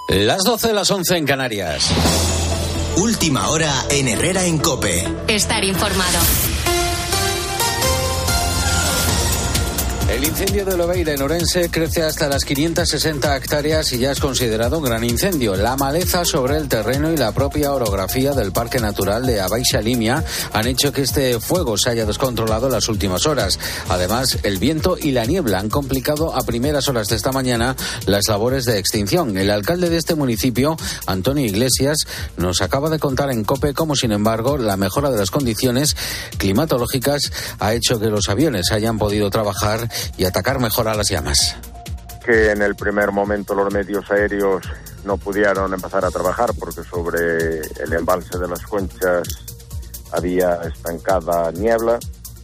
Las 12, las 11 en Canarias. Última hora en Herrera en COPE. Estar informado. El incendio de Lobeira en Orense crece hasta las 560 hectáreas y ya es considerado un gran incendio. La maleza sobre el terreno y la propia orografía del Parque Natural de Abaixa Limia han hecho que este fuego se haya descontrolado en las últimas horas. Además, el viento y la niebla han complicado a primeras horas de esta mañana las labores de extinción. El alcalde de este municipio, Antonio Iglesias, nos acaba de contar en COPE cómo, sin embargo, la mejora de las condiciones climatológicas ha hecho que los aviones hayan podido trabajar y atacar mejor a las llamas. Que en el primer momento los medios aéreos no pudieron empezar a trabajar porque sobre el embalse de las Conchas había estancada niebla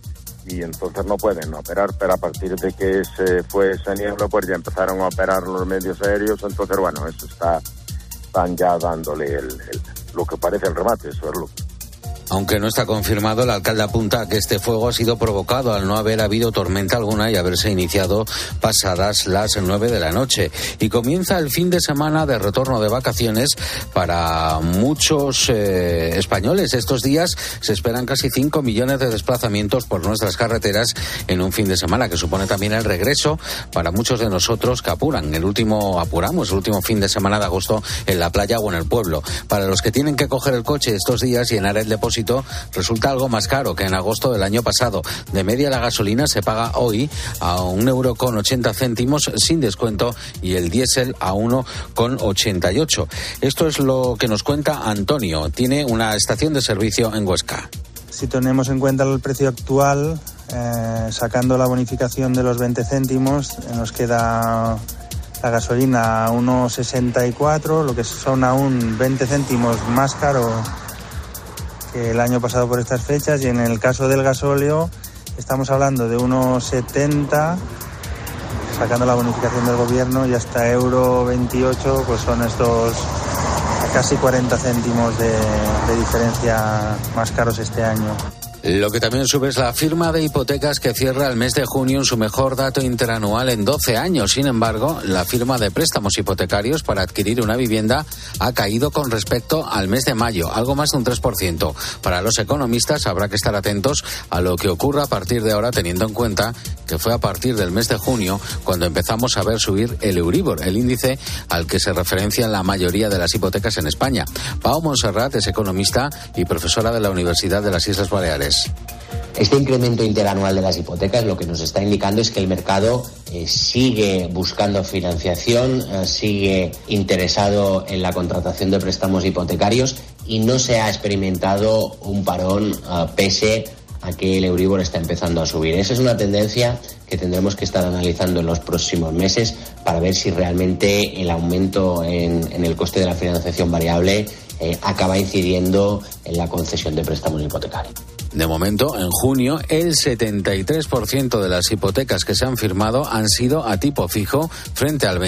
y entonces no pueden operar, pero a partir de que se fue esa niebla pues ya empezaron a operar los medios aéreos, entonces bueno, eso están ya dándole lo que parece el remate, eso es lo que... Aunque no está confirmado, el alcalde apunta a que este fuego ha sido provocado al no haber habido tormenta alguna y haberse iniciado pasadas las 9 de la noche. Y comienza el fin de semana de retorno de vacaciones para muchos españoles. Estos días se esperan casi 5 millones de desplazamientos por nuestras carreteras en un fin de semana, que supone también el regreso para muchos de nosotros que apuramos el último fin de semana de agosto en la playa o en el pueblo. Para los que tienen que coger el coche estos días y llenar el depósito, resulta algo más caro que en agosto del año pasado. De media la gasolina se paga hoy a 1,80 € sin descuento y el diésel a 1,88. Esto es lo que nos cuenta Antonio. Tiene una estación de servicio en Huesca. Si tenemos en cuenta el precio actual, sacando la bonificación de los 20 céntimos, nos queda la gasolina a 1,64, lo que son aún 20 céntimos más caro que el año pasado por estas fechas, y en el caso del gasóleo estamos hablando de 1,70, sacando la bonificación del gobierno, y hasta €28, pues son estos casi 40 céntimos de diferencia más caros este año. Lo que también sube es la firma de hipotecas, que cierra el mes de junio en su mejor dato interanual en 12 años. Sin embargo, la firma de préstamos hipotecarios para adquirir una vivienda ha caído con respecto al mes de mayo, algo más de un 3%. Para los economistas habrá que estar atentos a lo que ocurra a partir de ahora, teniendo en cuenta que fue a partir del mes de junio cuando empezamos a ver subir el Euribor, el índice al que se referencian la mayoría de las hipotecas en España. Pau Montserrat es economista y profesora de la Universidad de las Islas Baleares. Este incremento interanual de las hipotecas lo que nos está indicando es que el mercado sigue buscando financiación, sigue interesado en la contratación de préstamos hipotecarios y no se ha experimentado un parón pese a que el Euribor está empezando a subir. Esa es una tendencia que tendremos que estar analizando en los próximos meses para ver si realmente el aumento en el coste de la financiación variable acaba incidiendo en la concesión de préstamos hipotecarios. De momento, en junio, el 73% de las hipotecas que se han firmado han sido a tipo fijo, frente al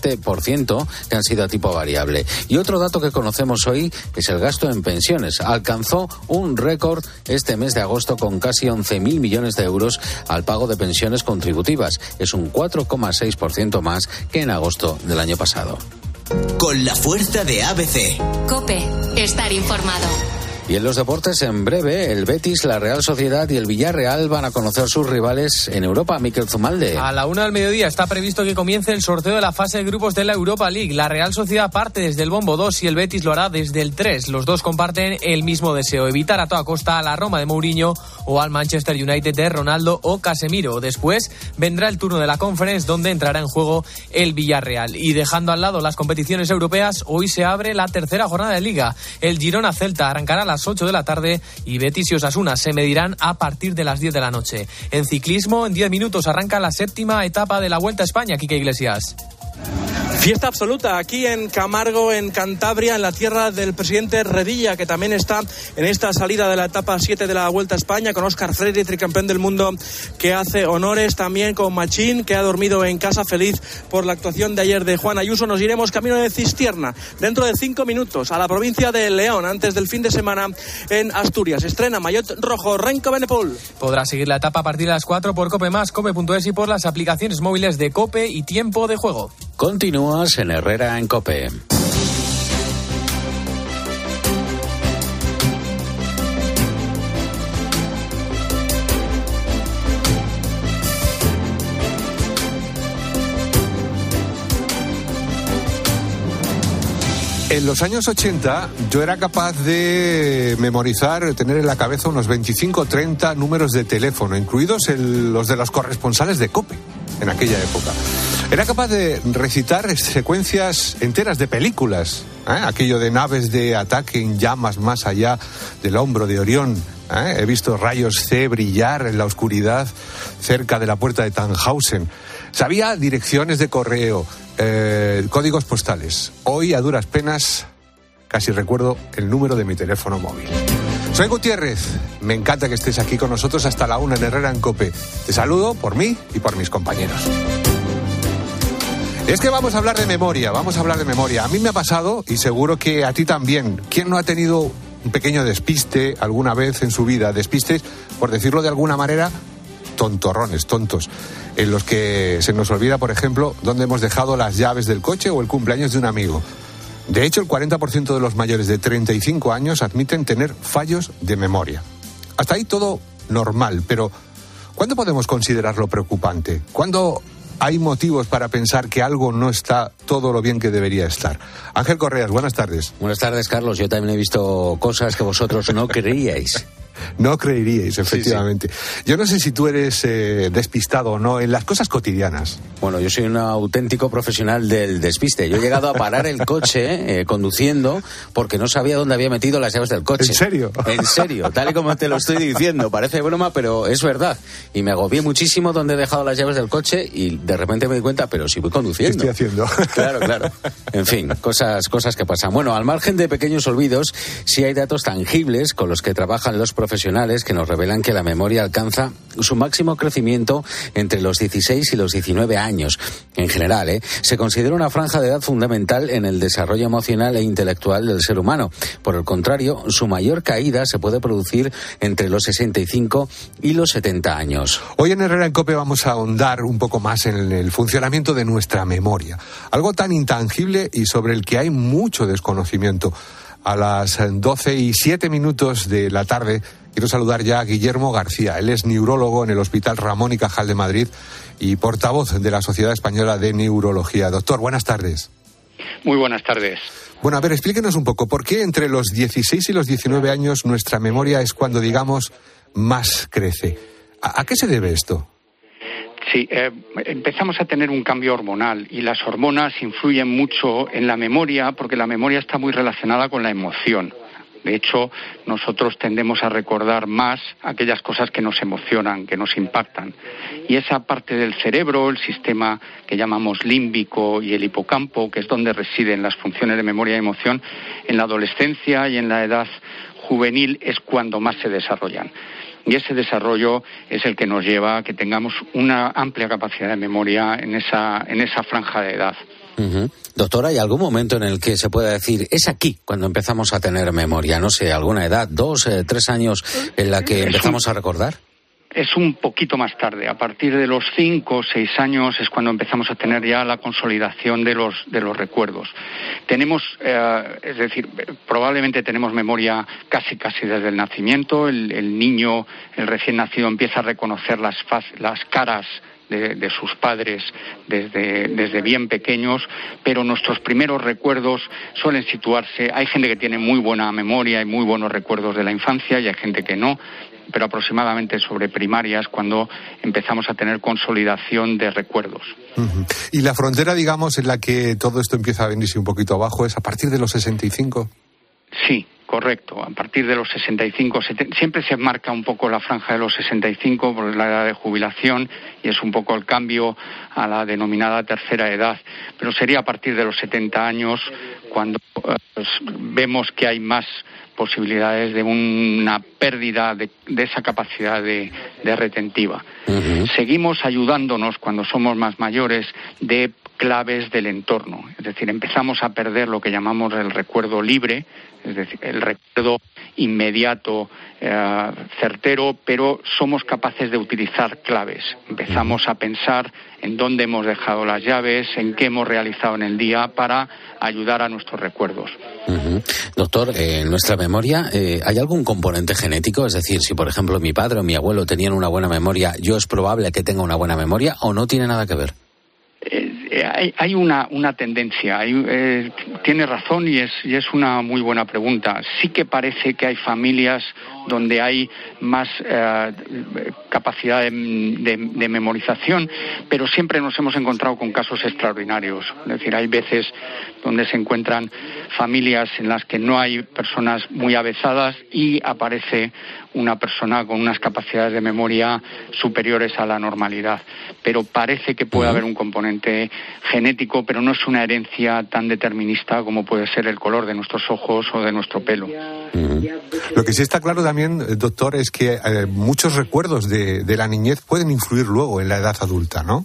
27% que han sido a tipo variable. Y otro dato que conocemos hoy es el gasto en pensiones. Alcanzó un récord este mes de agosto con casi 11.000 millones de euros al pago de pensiones contributivas. Es un 4,6% más que en agosto del año pasado. Con la fuerza de ABC. COPE. Estar informado. Y en los deportes, en breve, el Betis, la Real Sociedad y el Villarreal van a conocer sus rivales en Europa. Miquel Zumalde. A la 1 del mediodía está previsto que comience el sorteo de la fase de grupos de la Europa League. La Real Sociedad parte desde el bombo 2 y el Betis lo hará desde el 3. Los dos comparten el mismo deseo: evitar a toda costa a la Roma de Mourinho o al Manchester United de Ronaldo o Casemiro. Después vendrá el turno de la Conference, donde entrará en juego el Villarreal. Y dejando al lado las competiciones europeas, hoy se abre la tercera jornada de Liga. El Girona-Celta arrancará a las 8 de la tarde y Betis y Osasuna se medirán a partir de las 10 de la noche. En ciclismo, en 10 minutos arranca la séptima etapa de la Vuelta a España. Quique Iglesias. Fiesta absoluta aquí en Camargo, en Cantabria, en la tierra del presidente Redilla, que también está en esta salida de la etapa 7 de la Vuelta a España, con Óscar Freire, tricampeón del mundo, que hace honores, también con Machín, que ha dormido en casa feliz por la actuación de ayer de Juan Ayuso. Nos iremos camino de Cistierna dentro de 5 minutos a la provincia de León, antes del fin de semana en Asturias. Estrena Maillot Rojo, Renko Benepol. Podrá seguir la etapa a partir de las 4 por COPE+, COPE.es y por las aplicaciones móviles de COPE y Tiempo de Juego. Continúas en Herrera en COPE. En los años 80 yo era capaz de memorizar, tener en la cabeza unos 25 o 30 números de teléfono, incluidos los de los corresponsales de COPE en aquella época. Era capaz de recitar secuencias enteras de películas, aquello de naves de ataque en llamas más allá del hombro de Orión. He visto rayos C brillar en la oscuridad cerca de la puerta de Tannhausen. Sabía direcciones de correo, códigos postales. Hoy, a duras penas, casi recuerdo el número de mi teléfono móvil. Soy Gutiérrez. Me encanta que estés aquí con nosotros hasta la 1 en Herrera en COPE. Te saludo por mí y por mis compañeros. Es que vamos a hablar de memoria. A mí me ha pasado, y seguro que a ti también. ¿Quién no ha tenido un pequeño despiste alguna vez en su vida? Despistes, por decirlo de alguna manera, tontorrones, tontos, en los que se nos olvida, por ejemplo, dónde hemos dejado las llaves del coche o el cumpleaños de un amigo. De hecho, el 40% de los mayores de 35 años admiten tener fallos de memoria. Hasta ahí todo normal, pero ¿cuándo podemos considerarlo preocupante? ¿Cuándo hay motivos para pensar que algo no está todo lo bien que debería estar? Ángel Correas, buenas tardes. Buenas tardes, Carlos. Yo también he visto cosas que vosotros no creeríais. No creeríais, efectivamente. Sí. Yo no sé si tú eres despistado o no en las cosas cotidianas. Bueno, yo soy un auténtico profesional del despiste. Yo he llegado a parar el coche conduciendo porque no sabía dónde había metido las llaves del coche. ¿En serio? En serio, tal y como te lo estoy diciendo. Parece broma, pero es verdad. Y me agobié muchísimo donde he dejado las llaves del coche y de repente me di cuenta, pero si voy conduciendo. ¿Qué estoy haciendo? Claro. En fin, cosas que pasan. Bueno, al margen de pequeños olvidos, sí hay datos tangibles con los que trabajan los profesionales que nos revelan que la memoria alcanza su máximo crecimiento entre los 16 y los 19 años. En general, se considera una franja de edad fundamental en el desarrollo emocional e intelectual del ser humano. Por el contrario, su mayor caída se puede producir entre los 65 y los 70 años. Hoy en Herrera en COPE vamos a ahondar un poco más en el funcionamiento de nuestra memoria. Algo tan intangible y sobre el que hay mucho desconocimiento. A las 12:07 de la tarde quiero saludar ya a Guillermo García. Él es neurólogo en el Hospital Ramón y Cajal de Madrid y portavoz de la Sociedad Española de Neurología. Doctor, buenas tardes. Muy buenas tardes. Bueno, a ver, explíquenos un poco, ¿por qué entre los 16 y los 19 años nuestra memoria es cuando, digamos, más crece? ¿A qué se debe esto? Sí, empezamos a tener un cambio hormonal y las hormonas influyen mucho en la memoria porque la memoria está muy relacionada con la emoción. De hecho, nosotros tendemos a recordar más aquellas cosas que nos emocionan, que nos impactan. Y esa parte del cerebro, el sistema que llamamos límbico y el hipocampo, que es donde residen las funciones de memoria y emoción, en la adolescencia y en la edad juvenil es cuando más se desarrollan. Y ese desarrollo es el que nos lleva a que tengamos una amplia capacidad de memoria en esa franja de edad. Uh-huh. Doctora, ¿hay algún momento en el que se pueda decir, es aquí cuando empezamos a tener memoria? No sé, alguna edad, 2, 3 años en la que empezamos a recordar. Es un poquito más tarde. A partir de los 5 o 6 años es cuando empezamos a tener ya la consolidación de los recuerdos. Tenemos, es decir, probablemente tenemos memoria casi desde el nacimiento. El niño, el recién nacido, empieza a reconocer las caras de sus padres desde bien pequeños, pero nuestros primeros recuerdos suelen situarse. Hay gente que tiene muy buena memoria y muy buenos recuerdos de la infancia y hay gente que no, pero aproximadamente sobre primarias cuando empezamos a tener consolidación de recuerdos. Uh-huh. Y la frontera, digamos, en la que todo esto empieza a venirse un poquito abajo, ¿es a partir de los 65? Sí, correcto. A partir de los 65, 70, siempre se marca un poco la franja de los 65 por la edad de jubilación y es un poco el cambio a la denominada tercera edad. Pero sería a partir de los 70 años cuando vemos que hay más posibilidades de una pérdida de esa capacidad de retentiva. Uh-huh. Seguimos ayudándonos cuando somos más mayores de claves del entorno, es decir, empezamos a perder lo que llamamos el recuerdo libre, es decir, el recuerdo inmediato, certero, pero somos capaces de utilizar claves. Empezamos a pensar en dónde hemos dejado las llaves, en qué hemos realizado en el día para ayudar a nuestros recuerdos. Uh-huh. Doctor, en nuestra memoria, ¿hay algún componente genético? Es decir, si por ejemplo mi padre o mi abuelo tenían una buena memoria, ¿yo es probable que tenga una buena memoria o no tiene nada que ver? Hay una tendencia, tiene razón y es una muy buena pregunta. Sí que parece que hay familias donde hay más capacidad de memorización, pero siempre nos hemos encontrado con casos extraordinarios. Es decir, hay veces donde se encuentran familias en las que no hay personas muy avezadas y aparece una persona con unas capacidades de memoria superiores a la normalidad. Pero parece que puede haber un componente genético, pero no es una herencia tan determinista como puede ser el color de nuestros ojos o de nuestro pelo. Lo que sí está claro también, doctor, es que muchos recuerdos de la niñez pueden influir luego en la edad adulta, ¿no?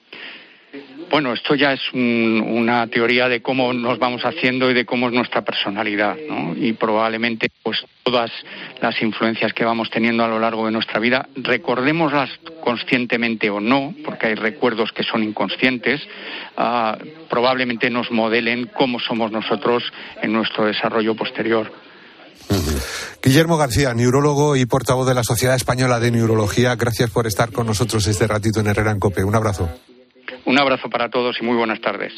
Bueno, esto ya es una teoría de cómo nos vamos haciendo y de cómo es nuestra personalidad, ¿no? Y probablemente pues todas las influencias que vamos teniendo a lo largo de nuestra vida, recordémoslas conscientemente o no, porque hay recuerdos que son inconscientes, probablemente nos modelen cómo somos nosotros en nuestro desarrollo posterior. Guillermo García, neurólogo y portavoz de la Sociedad Española de Neurología, gracias por estar con nosotros este ratito en Herrera en COPE. Un abrazo. Un abrazo para todos y muy buenas tardes.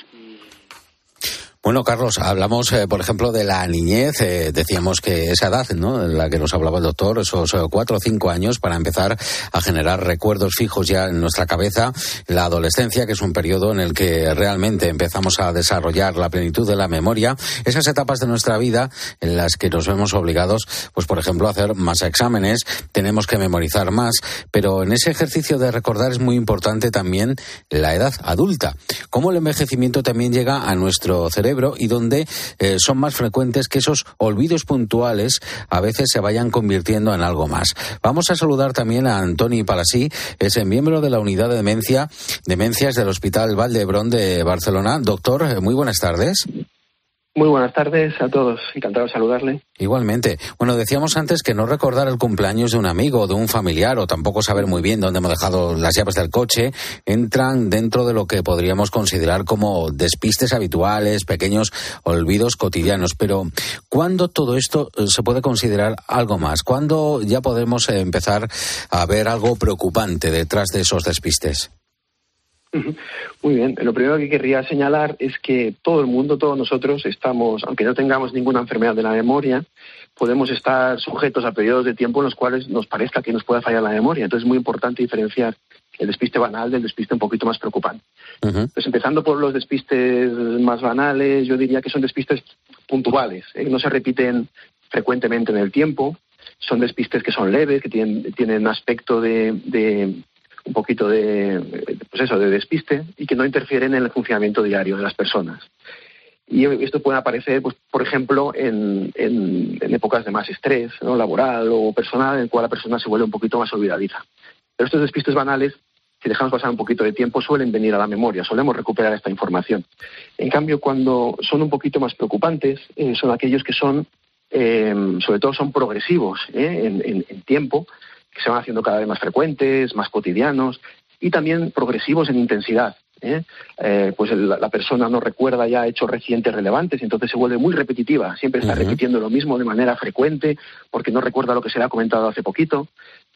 Bueno, Carlos, hablamos, por ejemplo, de la niñez. Decíamos que esa edad, ¿no?, en la que nos hablaba el doctor, esos 4 o 5 años para empezar a generar recuerdos fijos ya en nuestra cabeza. La adolescencia, que es un periodo en el que realmente empezamos a desarrollar la plenitud de la memoria. Esas etapas de nuestra vida en las que nos vemos obligados, pues, por ejemplo, a hacer más exámenes, tenemos que memorizar más. Pero en ese ejercicio de recordar es muy importante también la edad adulta. Cómo el envejecimiento también llega a nuestro cerebro y donde son más frecuentes que esos olvidos puntuales a veces se vayan convirtiendo en algo más. Vamos a saludar también a Antoni Palasí, es miembro de la unidad de demencias del Hospital Vall d'Hebron de Barcelona. Doctor, muy buenas tardes. Muy buenas tardes a todos, encantado de saludarle. Igualmente. Bueno, decíamos antes que no recordar el cumpleaños de un amigo o de un familiar o tampoco saber muy bien dónde hemos dejado las llaves del coche entran dentro de lo que podríamos considerar como despistes habituales, pequeños olvidos cotidianos. Pero ¿cuándo todo esto se puede considerar algo más? ¿Cuándo ya podemos empezar a ver algo preocupante detrás de esos despistes? Muy bien, lo primero que querría señalar es que todo el mundo, todos nosotros estamos, aunque no tengamos ninguna enfermedad de la memoria, podemos estar sujetos a periodos de tiempo en los cuales nos parezca que nos pueda fallar la memoria. Entonces es muy importante diferenciar el despiste banal del despiste un poquito más preocupante. Pues empezando por los despistes más banales, yo diría que son despistes puntuales, no se repiten frecuentemente en el tiempo, son despistes que son leves, que tienen aspecto de un poquito de despiste y que no interfieren en el funcionamiento diario de las personas. Y esto puede aparecer, pues, por ejemplo, en épocas de más estrés, ¿no?, laboral o personal, en el cual la persona se vuelve un poquito más olvidadiza. Pero estos despistes banales, si dejamos pasar un poquito de tiempo, suelen venir a la memoria, solemos recuperar esta información. En cambio, cuando son un poquito más preocupantes, son aquellos que son, sobre todo son progresivos en tiempo, que se van haciendo cada vez más frecuentes, más cotidianos y también progresivos en intensidad. Pues la persona no recuerda ya hechos recientes relevantes y entonces se vuelve muy repetitiva, siempre está repitiendo lo mismo de manera frecuente porque no recuerda lo que se le ha comentado hace poquito,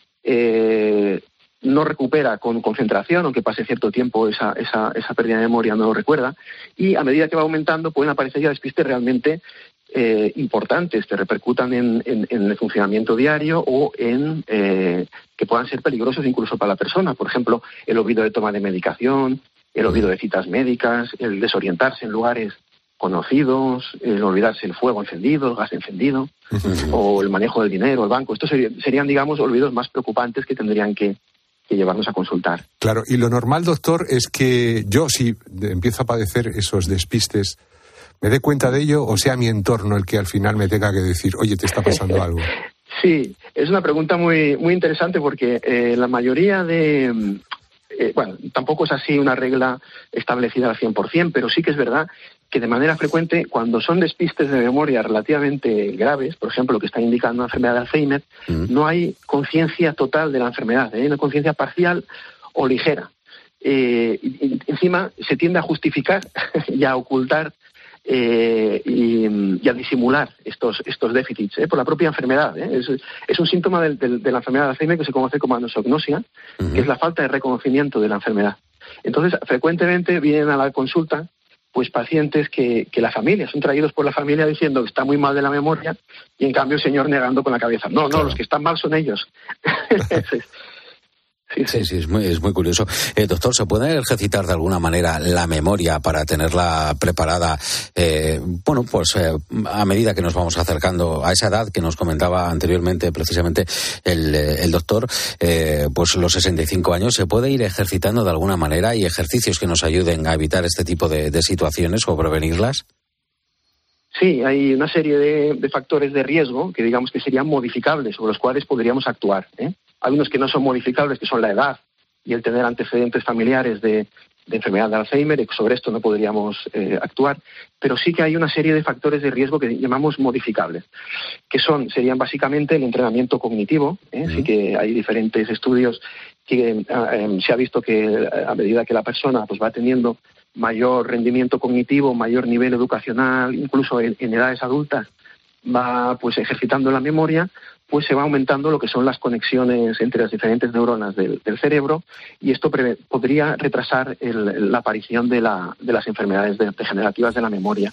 no recupera con concentración, aunque pase cierto tiempo esa pérdida de memoria no lo recuerda, y a medida que va aumentando pueden aparecer ya despistes realmente importantes que repercutan en el funcionamiento diario o en que puedan ser peligrosos incluso para la persona. Por ejemplo, el olvido de toma de medicación, el olvido de citas médicas, el desorientarse en lugares conocidos, el olvidarse el fuego encendido, el gas encendido, o el manejo del dinero, el banco. Estos serían, digamos, olvidos más preocupantes que tendrían que llevarnos a consultar. Claro, y lo normal, doctor, es que yo, si empiezo a padecer esos despistes, me dé cuenta de ello o sea mi entorno el que al final me tenga que decir, oye, te está pasando algo. Sí, es una pregunta muy, muy interesante porque la mayoría de... tampoco es así una regla establecida al 100%, pero sí que es verdad que de manera frecuente, cuando son despistes de memoria relativamente graves, por ejemplo, que están indicando una enfermedad de Alzheimer, no hay conciencia total de la enfermedad, hay una conciencia parcial o ligera. Y encima se tiende a justificar y a ocultar y a disimular estos déficits por la propia enfermedad. Es un síntoma de la enfermedad de Alzheimer que se conoce como anosognosia, que es la falta de reconocimiento de la enfermedad. Entonces, frecuentemente vienen a la consulta pues pacientes que la familia, son traídos por la familia diciendo que está muy mal de la memoria y en cambio el señor negando con la cabeza. No, los que están mal son ellos. Sí, es muy curioso. Doctor, ¿se puede ejercitar de alguna manera la memoria para tenerla preparada, a medida que nos vamos acercando a esa edad que nos comentaba anteriormente precisamente el doctor, pues los 65 años? ¿Se puede ir ejercitando de alguna manera y ejercicios que nos ayuden a evitar este tipo de situaciones o prevenirlas? Sí, hay una serie de factores de riesgo que digamos que serían modificables, sobre los cuales podríamos actuar, Hay unos que no son modificables, que son la edad y el tener antecedentes familiares de enfermedad de Alzheimer, y sobre esto no podríamos actuar, pero sí que hay una serie de factores de riesgo que llamamos modificables, que serían básicamente el entrenamiento cognitivo, Sí que hay diferentes estudios que se ha visto que a medida que la persona pues va teniendo mayor rendimiento cognitivo, mayor nivel educacional, incluso en edades adultas, va pues ejercitando la memoria, pues se va aumentando lo que son las conexiones entre las diferentes neuronas del cerebro, y esto podría retrasar la aparición de las enfermedades degenerativas de la memoria.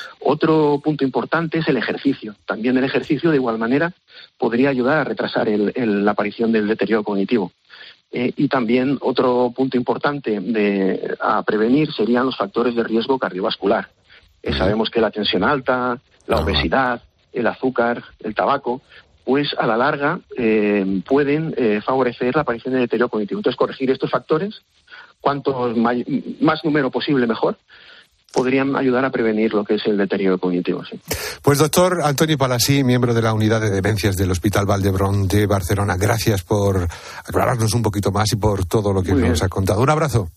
Otro punto importante es el ejercicio. También el ejercicio, de igual manera, podría ayudar a retrasar la aparición del deterioro cognitivo. Y también otro punto importante a prevenir serían los factores de riesgo cardiovascular. Sabemos que la tensión alta, la obesidad, el azúcar, el tabaco, pues a la larga pueden favorecer la aparición de deterioro cognitivo. Entonces, corregir estos factores, cuanto más número posible mejor, podrían ayudar a prevenir lo que es el deterioro cognitivo. Sí. Pues doctor Antoni Palasí, miembro de la Unidad de Demencias del Hospital Vall d'Hebron de Barcelona, gracias por aclararnos un poquito más y por todo lo que nos ha contado. Un abrazo.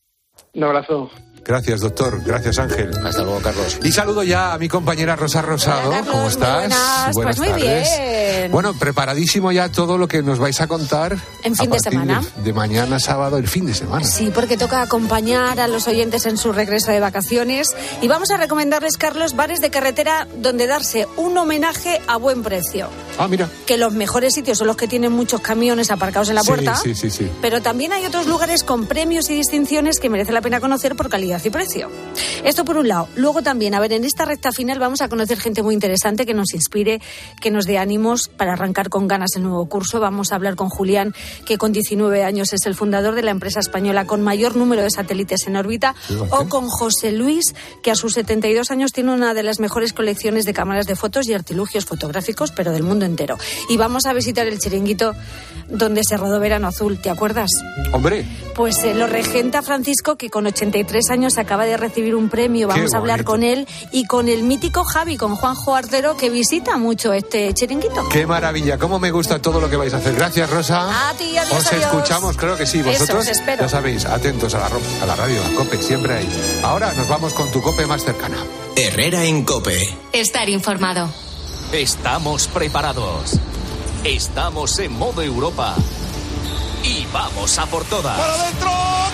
Un abrazo. Gracias, doctor. Gracias, Ángel. Hasta luego, Carlos. Y saludo ya a mi compañera Rosa Rosado. Hola, Carlos, ¿cómo estás? Buenas pues muy tardes. Bien. Bueno, preparadísimo ya todo lo que nos vais a contar. En fin de semana. De mañana sábado, el fin de semana. Sí, porque toca acompañar a los oyentes en su regreso de vacaciones. Y vamos a recomendarles, Carlos, bares de carretera donde darse un homenaje a buen precio. Ah, mira. Que los mejores sitios son los que tienen muchos camiones aparcados en la puerta. Sí. Pero también hay otros lugares con premios y distinciones que merece la pena conocer por calidad y precio. Esto por un lado. Luego también, en esta recta final vamos a conocer gente muy interesante que nos inspire, que nos dé ánimos para arrancar con ganas el nuevo curso. Vamos a hablar con Julián, que con 19 años es el fundador de la empresa española con mayor número de satélites en órbita, o con José Luis, que a sus 72 años tiene una de las mejores colecciones de cámaras de fotos y artilugios fotográficos, pero del mundo entero. Y vamos a visitar el chiringuito donde se rodó Verano Azul, ¿te acuerdas? ¡Hombre! Pues lo regenta Francisco, que con 83 años acaba de recibir un premio. Vamos a hablar con él y con el mítico Javi, con Juanjo Artero, que visita mucho este chiringuito. ¡Qué maravilla! ¿Cómo me gusta todo lo que vais a hacer? Gracias, Rosa. A ti, adiós, Os escuchamos, creo que sí. Vosotros, eso, os espero. Ya sabéis, atentos a la radio, a COPE, siempre ahí. Ahora nos vamos con tu COPE más cercana. Herrera en COPE. Estar informado. Estamos preparados. Estamos en modo Europa. Y vamos a por todas. ¡Para adentro!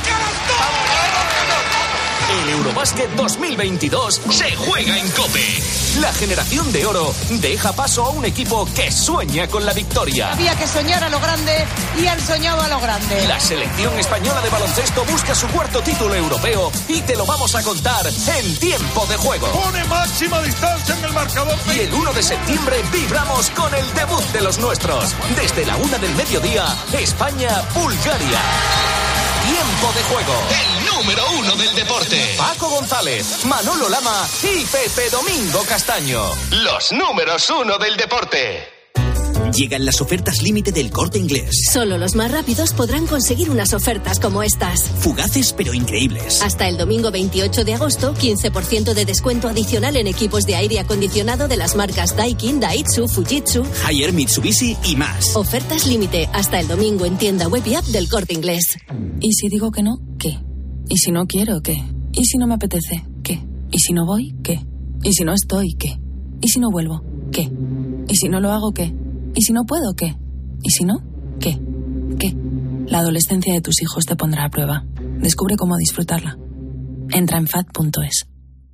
El Eurobásquet 2022 se juega en COPE. La generación de oro deja paso a un equipo que sueña con la victoria. Había que soñar a lo grande y han soñado a lo grande. La selección española de baloncesto busca su cuarto título europeo y te lo vamos a contar en tiempo de juego. Pone máxima distancia en el marcador. Y el 1 de septiembre vibramos con el debut de los nuestros. Desde la 1 del mediodía, España-Bulgaria. Tiempo de juego. El número 1 del deporte. Paco González, Manolo Lama y Pepe Domingo Castaño. Los números 1 del deporte. Llegan las ofertas límite del Corte Inglés. Solo los más rápidos podrán conseguir unas ofertas como estas. Fugaces pero increíbles. Hasta el domingo 28 de agosto, 15% de descuento adicional en equipos de aire acondicionado de las marcas Daikin, Daitsu, Fujitsu, Haier, Mitsubishi y más. Ofertas límite hasta el domingo en tienda web y app del Corte Inglés. ¿Y si digo que no? ¿Qué? ¿Y si no quiero? ¿Qué? ¿Y si no me apetece? ¿Qué? ¿Y si no voy? ¿Qué? ¿Y si no estoy? ¿Qué? ¿Y si no vuelvo? ¿Qué? ¿Y si no lo hago? ¿Qué? ¿Y si no puedo? ¿Qué? ¿Y si no? ¿Qué? ¿Qué? La adolescencia de tus hijos te pondrá a prueba. Descubre cómo disfrutarla. Entra en FAD.es.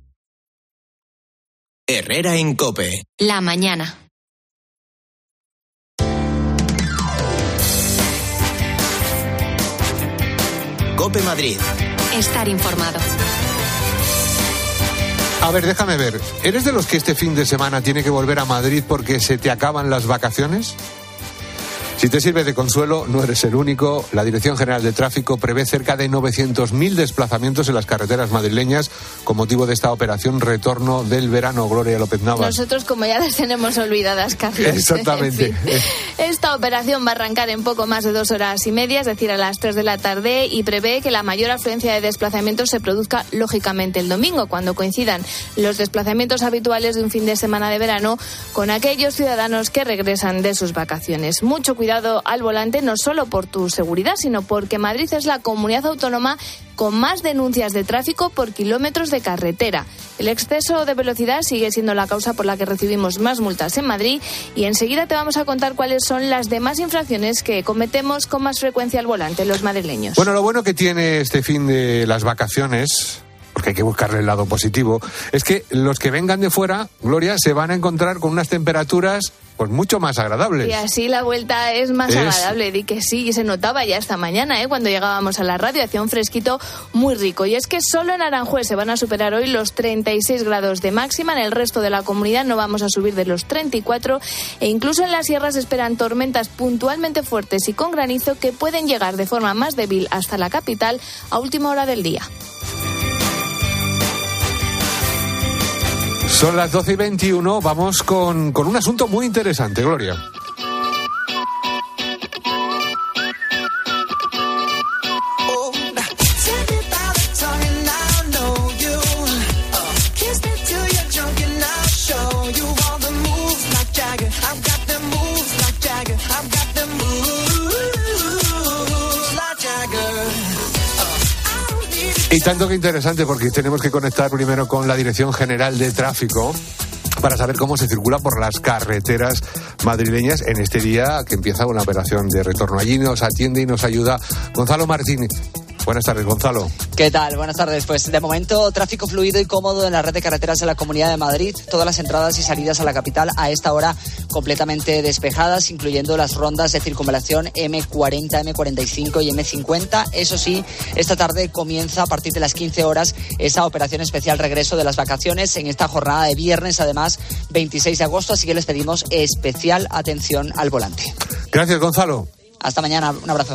Herrera en COPE. La mañana. COPE Madrid. Estar informado. A ver, déjame ver. ¿Eres de los que este fin de semana tiene que volver a Madrid porque se te acaban las vacaciones? Si te sirve de consuelo, no eres el único. La Dirección General de Tráfico prevé cerca de 900.000 desplazamientos en las carreteras madrileñas con motivo de esta operación retorno del verano. Gloria López Navas. Nosotros, como ya las tenemos olvidadas, Carlos. Exactamente. En fin, esta operación va a arrancar en poco más de 2 horas y media, es decir, a las 3 de la tarde, y prevé que la mayor afluencia de desplazamientos se produzca, lógicamente, el domingo, cuando coincidan los desplazamientos habituales de un fin de semana de verano con aquellos ciudadanos que regresan de sus vacaciones. Mucho cuidado al volante, no solo por tu seguridad, sino porque Madrid es la comunidad autónoma con más denuncias de tráfico por kilómetros de carretera. El exceso de velocidad sigue siendo la causa por la que recibimos más multas en Madrid, y enseguida te vamos a contar cuáles son las demás infracciones que cometemos con más frecuencia al volante los madrileños. Bueno, lo bueno que tiene este fin de las vacaciones, porque hay que buscarle el lado positivo, es que los que vengan de fuera, Gloria, se van a encontrar con unas temperaturas pues mucho más agradables. Y así la vuelta es más agradable, di que sí, y se notaba ya esta mañana, cuando llegábamos a la radio, hacía un fresquito muy rico. Y es que solo en Aranjuez se van a superar hoy los 36 grados de máxima, en el resto de la comunidad no vamos a subir de los 34, e incluso en las sierras se esperan tormentas puntualmente fuertes y con granizo que pueden llegar de forma más débil hasta la capital a última hora del día. Son las 12:21, vamos con un asunto muy interesante, Gloria. Y tanto que interesante, porque tenemos que conectar primero con la Dirección General de Tráfico para saber cómo se circula por las carreteras madrileñas en este día que empieza una operación de retorno. Allí nos atiende y nos ayuda Gonzalo Martín. Buenas tardes, Gonzalo. ¿Qué tal? Buenas tardes. Pues de momento, tráfico fluido y cómodo en la red de carreteras de la Comunidad de Madrid. Todas las entradas y salidas a la capital a esta hora completamente despejadas, incluyendo las rondas de circunvalación M40, M45 y M50. Eso sí, esta tarde comienza a partir de las 15 horas esa operación especial regreso de las vacaciones en esta jornada de viernes, además 26 de agosto, así que les pedimos especial atención al volante. Gracias, Gonzalo. Hasta mañana. Un abrazo.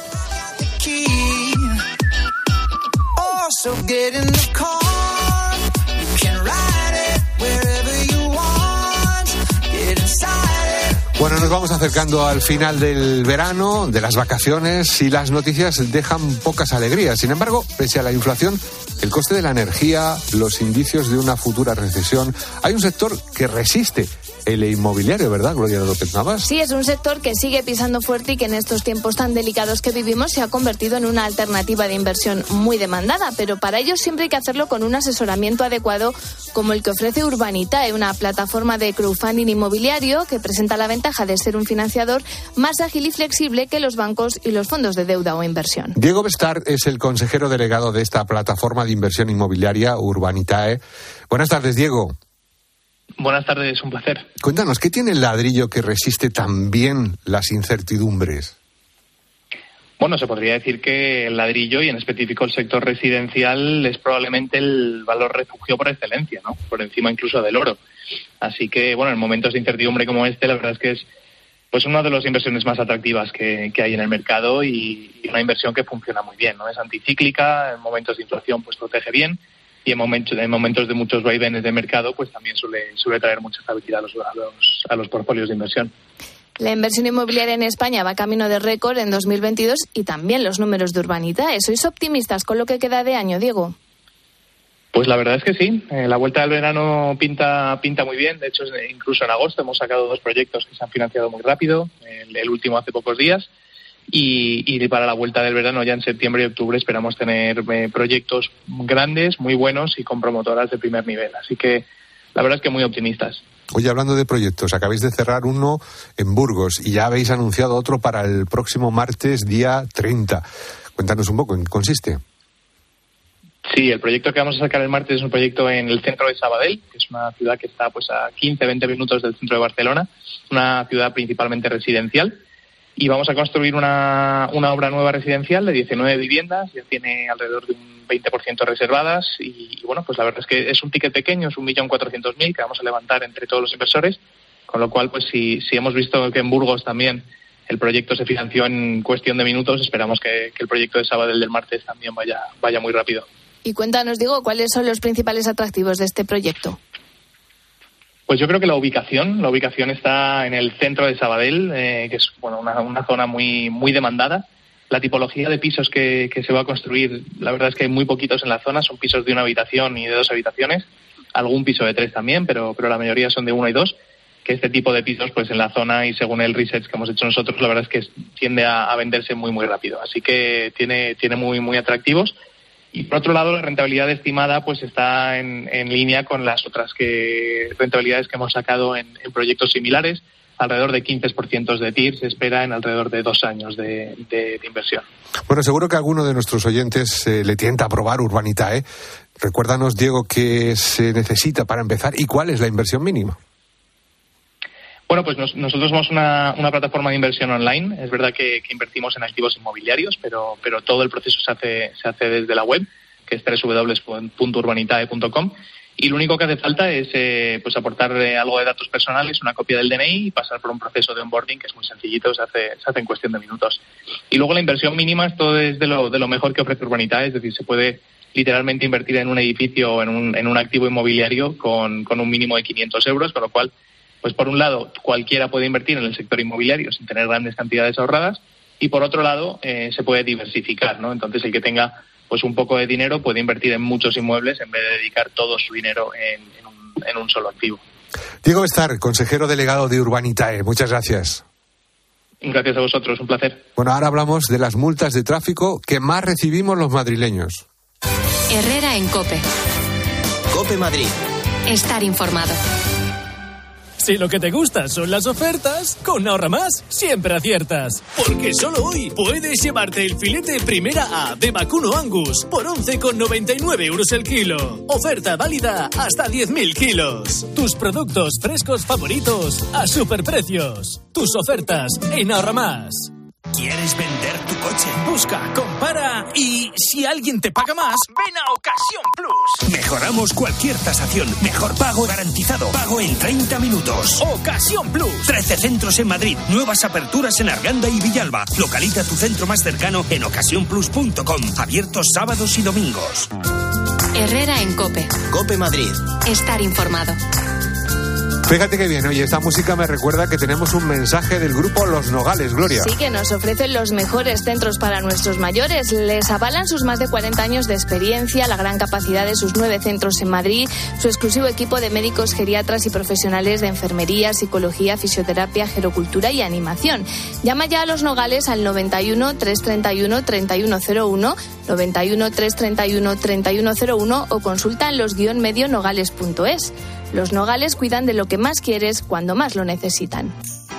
So get in the car, you can ride it wherever you want, get inside it. Bueno, nos vamos acercando al final del verano, de las vacaciones, y las noticias dejan pocas alegrías. Sin embargo, pese a la inflación, el coste de la energía, los indicios de una futura recesión, hay un sector que resiste. El inmobiliario, ¿verdad, Gloria López Navas? Sí, es un sector que sigue pisando fuerte y que en estos tiempos tan delicados que vivimos se ha convertido en una alternativa de inversión muy demandada, pero para ello siempre hay que hacerlo con un asesoramiento adecuado como el que ofrece Urbanitae, una plataforma de crowdfunding inmobiliario que presenta la ventaja de ser un financiador más ágil y flexible que los bancos y los fondos de deuda o inversión. Diego Bestard es el consejero delegado de esta plataforma de inversión inmobiliaria Urbanitae. Buenas tardes, Diego. Buenas tardes, un placer. Cuéntanos, ¿qué tiene el ladrillo que resiste tan bien las incertidumbres? Bueno, se podría decir que el ladrillo, y en específico el sector residencial, es probablemente el valor refugio por excelencia, ¿no? Por encima incluso del oro. Así que, bueno, en momentos de incertidumbre como este, la verdad es que es pues una de las inversiones más atractivas que hay en el mercado, y una inversión que funciona muy bien, ¿no? Es anticíclica, en momentos de inflación pues protege bien, y en momentos de muchos vaivenes de mercado pues también suele traer mucha estabilidad a los portfolios de inversión. La inversión inmobiliaria en España va camino de récord en 2022, y también los números de Urbanitae. ¿Sois optimistas con lo que queda de año, Diego? Pues la verdad es que sí. La vuelta del verano pinta muy bien. De hecho, incluso en agosto hemos sacado 2 proyectos que se han financiado muy rápido. El último hace pocos días. Y para la vuelta del verano, ya en septiembre y octubre, esperamos tener proyectos grandes, muy buenos y con promotoras de primer nivel. Así que la verdad es que muy optimistas. Oye, hablando de proyectos, acabáis de cerrar uno en Burgos y ya habéis anunciado otro para el próximo martes, día 30. Cuéntanos un poco, ¿en qué consiste? Sí, el proyecto que vamos a sacar el martes es un proyecto en el centro de Sabadell, que es una ciudad que está pues a 15-20 minutos del centro de Barcelona, una ciudad principalmente residencial. y vamos a construir una obra nueva residencial de 19 viviendas, ya tiene alrededor de un 20% reservadas y bueno, pues la verdad es que es un ticket pequeño, es 1.400.000 que vamos a levantar entre todos los inversores, con lo cual pues si hemos visto que en Burgos también el proyecto se financió en cuestión de minutos, esperamos que el proyecto de Sabadell del martes también vaya muy rápido. Y cuéntanos, Diego, ¿cuáles son los principales atractivos de este proyecto? Pues yo creo que la ubicación está en el centro de Sabadell, que es una zona muy demandada. La tipología de pisos que se va a construir, la verdad es que hay muy poquitos en la zona, son pisos de 1 habitación y de 2 habitaciones, algún piso de 3 también, pero la mayoría son de 1 y 2, que este tipo de pisos pues en la zona y según el research que hemos hecho nosotros, la verdad es que tiende a venderse muy rápido, así que tiene muy atractivos. Y por otro lado, la rentabilidad estimada pues está en línea con las otras rentabilidades que hemos sacado en proyectos similares. Alrededor de 15% de TIR se espera en alrededor de 2 años de inversión. Bueno, seguro que alguno de nuestros oyentes le tienta a probar Urbanitae. Recuérdanos, Diego, qué se necesita para empezar y cuál es la inversión mínima. Bueno, pues nosotros somos una plataforma de inversión online. Es verdad que invertimos en activos inmobiliarios, pero todo el proceso se hace desde la web, que es www.urbanitae.com. Y lo único que hace falta es pues aportar algo de datos personales, una copia del DNI y pasar por un proceso de onboarding que es muy sencillito, se hace en cuestión de minutos. Y luego la inversión mínima, esto es de lo mejor que ofrece Urbanitae, es decir, se puede literalmente invertir en un edificio o en un activo inmobiliario con un mínimo de 500 euros, con lo cual pues por un lado cualquiera puede invertir en el sector inmobiliario sin tener grandes cantidades ahorradas y por otro lado se puede diversificar, ¿no? Entonces el que tenga pues un poco de dinero puede invertir en muchos inmuebles en vez de dedicar todo su dinero en un solo activo. Diego Bestar, consejero delegado de Urbanitae, muchas gracias. Gracias a vosotros, un placer. Bueno, ahora hablamos de las multas de tráfico que más recibimos los madrileños. Herrera en COPE. COPE Madrid. Estar informado. Si lo que te gusta son las ofertas, con Ahorra Más siempre aciertas. Porque solo hoy puedes llevarte el filete primera A de vacuno Angus por 11,99 euros el kilo. Oferta válida hasta 10.000 kilos. Tus productos frescos favoritos a superprecios. Tus ofertas en Ahorra Más. ¿Quieres vender tu coche? Busca, compara y si alguien te paga más, ven a Ocasión Plus. Mejoramos cualquier tasación. Mejor pago garantizado. Pago en 30 minutos. Ocasión Plus. 13 centros en Madrid. Nuevas aperturas en Arganda y Villalba. Localiza tu centro más cercano en ocasiónplus.com. Abiertos sábados y domingos. Herrera en COPE. COPE Madrid. Estar informado. Fíjate que bien, oye, esta música me recuerda que tenemos un mensaje del grupo Los Nogales, Gloria. Sí, que nos ofrecen los mejores centros para nuestros mayores. Les avalan sus más de 40 años de experiencia, la gran capacidad de sus 9 centros en Madrid, su exclusivo equipo de médicos, geriatras y profesionales de enfermería, psicología, fisioterapia, gerocultura y animación. Llama ya a Los Nogales al 91 331 3101, 91 331 3101 o consulta en los-medionogales.es. Los Nogales cuidan de lo que más quieres cuando más lo necesitan.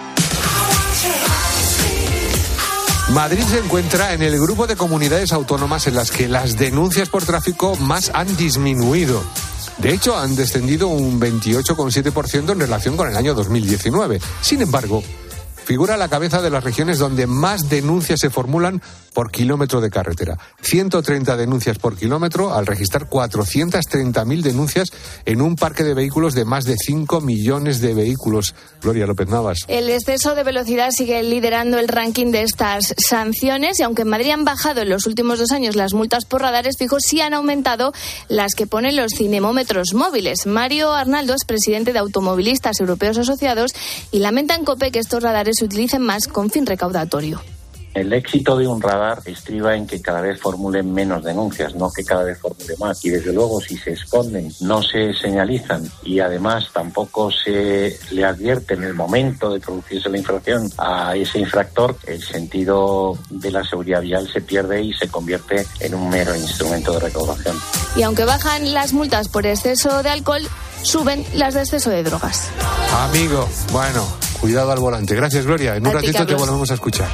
Madrid se encuentra en el grupo de comunidades autónomas en las que las denuncias por tráfico más han disminuido. De hecho, han descendido un 28,7% en relación con el año 2019. Sin embargo, figura a la cabeza de las regiones donde más denuncias se formulan por kilómetro de carretera. 130 denuncias por kilómetro al registrar 430.000 denuncias en un parque de vehículos de más de 5 millones de vehículos. Gloria López Navas. El exceso de velocidad sigue liderando el ranking de estas sanciones y aunque en Madrid han bajado en los últimos 2 años las multas por radares fijos, sí han aumentado las que ponen los cinemómetros móviles. Mario Arnaldo es presidente de Automovilistas Europeos Asociados y lamenta en COPE que estos radares se utilicen más con fin recaudatorio. El éxito de un radar estriba en que cada vez formulen menos denuncias, no que cada vez formule más. Y desde luego, si se esconden, no se señalizan y además tampoco se le advierte en el momento de producirse la infracción a ese infractor, el sentido de la seguridad vial se pierde y se convierte en un mero instrumento de recaudación. Y aunque bajan las multas por exceso de alcohol, suben las de exceso de drogas. Amigo, bueno, cuidado al volante. Gracias, Gloria. En un ratito te volvemos a escuchar.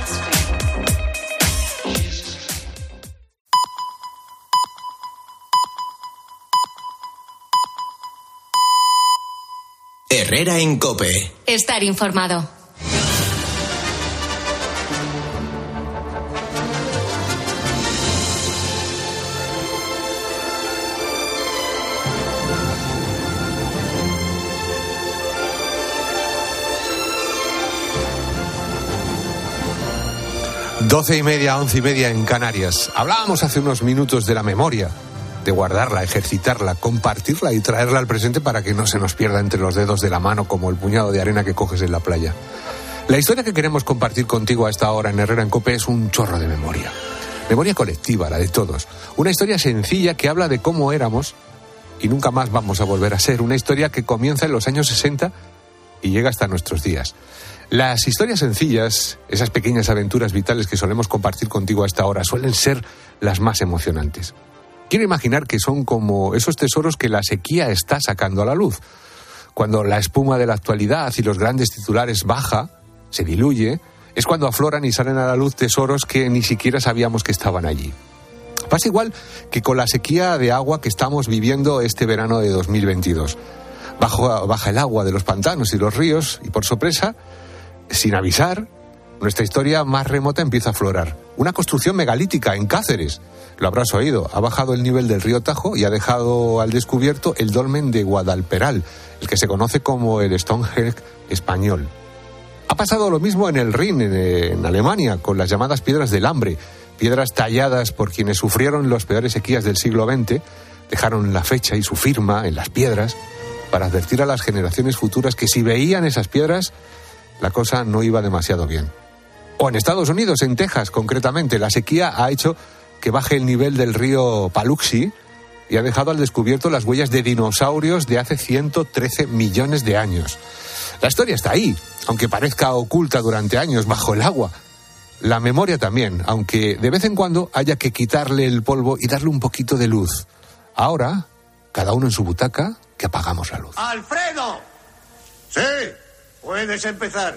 Herrera en COPE. Estar informado. 12:30, 11:30 en Canarias. Hablábamos hace unos minutos de la memoria, de guardarla, ejercitarla, compartirla y traerla al presente para que no se nos pierda entre los dedos de la mano como el puñado de arena que coges en la playa. La historia que queremos compartir contigo a esta hora en Herrera en COPE es un chorro de memoria. Memoria colectiva, la de todos. Una historia sencilla que habla de cómo éramos y nunca más vamos a volver a ser. Una historia que comienza en los años 60 y llega hasta nuestros días. Las historias sencillas, esas pequeñas aventuras vitales que solemos compartir contigo a esta hora, suelen ser las más emocionantes. Quiero imaginar que son como esos tesoros que la sequía está sacando a la luz. Cuando la espuma de la actualidad y los grandes titulares baja, se diluye, es cuando afloran y salen a la luz tesoros que ni siquiera sabíamos que estaban allí. Pasa igual que con la sequía de agua que estamos viviendo este verano de 2022. Baja el agua de los pantanos y los ríos y por sorpresa, sin avisar, nuestra historia más remota empieza a aflorar. Una construcción megalítica en Cáceres, lo habrás oído, ha bajado el nivel del río Tajo y ha dejado al descubierto el dolmen de Guadalperal, el que se conoce como el Stonehenge español. Ha pasado lo mismo en el Rin, en Alemania, con las llamadas piedras del hambre, piedras talladas por quienes sufrieron las peores sequías del siglo XX, dejaron la fecha y su firma en las piedras para advertir a las generaciones futuras que si veían esas piedras, la cosa no iba demasiado bien. O en Estados Unidos, en Texas concretamente, la sequía ha hecho que baje el nivel del río Paluxy y ha dejado al descubierto las huellas de dinosaurios de hace 113 millones de años. La historia está ahí, aunque parezca oculta durante años bajo el agua. La memoria también, aunque de vez en cuando haya que quitarle el polvo y darle un poquito de luz. Ahora, cada uno en su butaca, que apagamos la luz. ¡Alfredo! Sí, puedes empezar.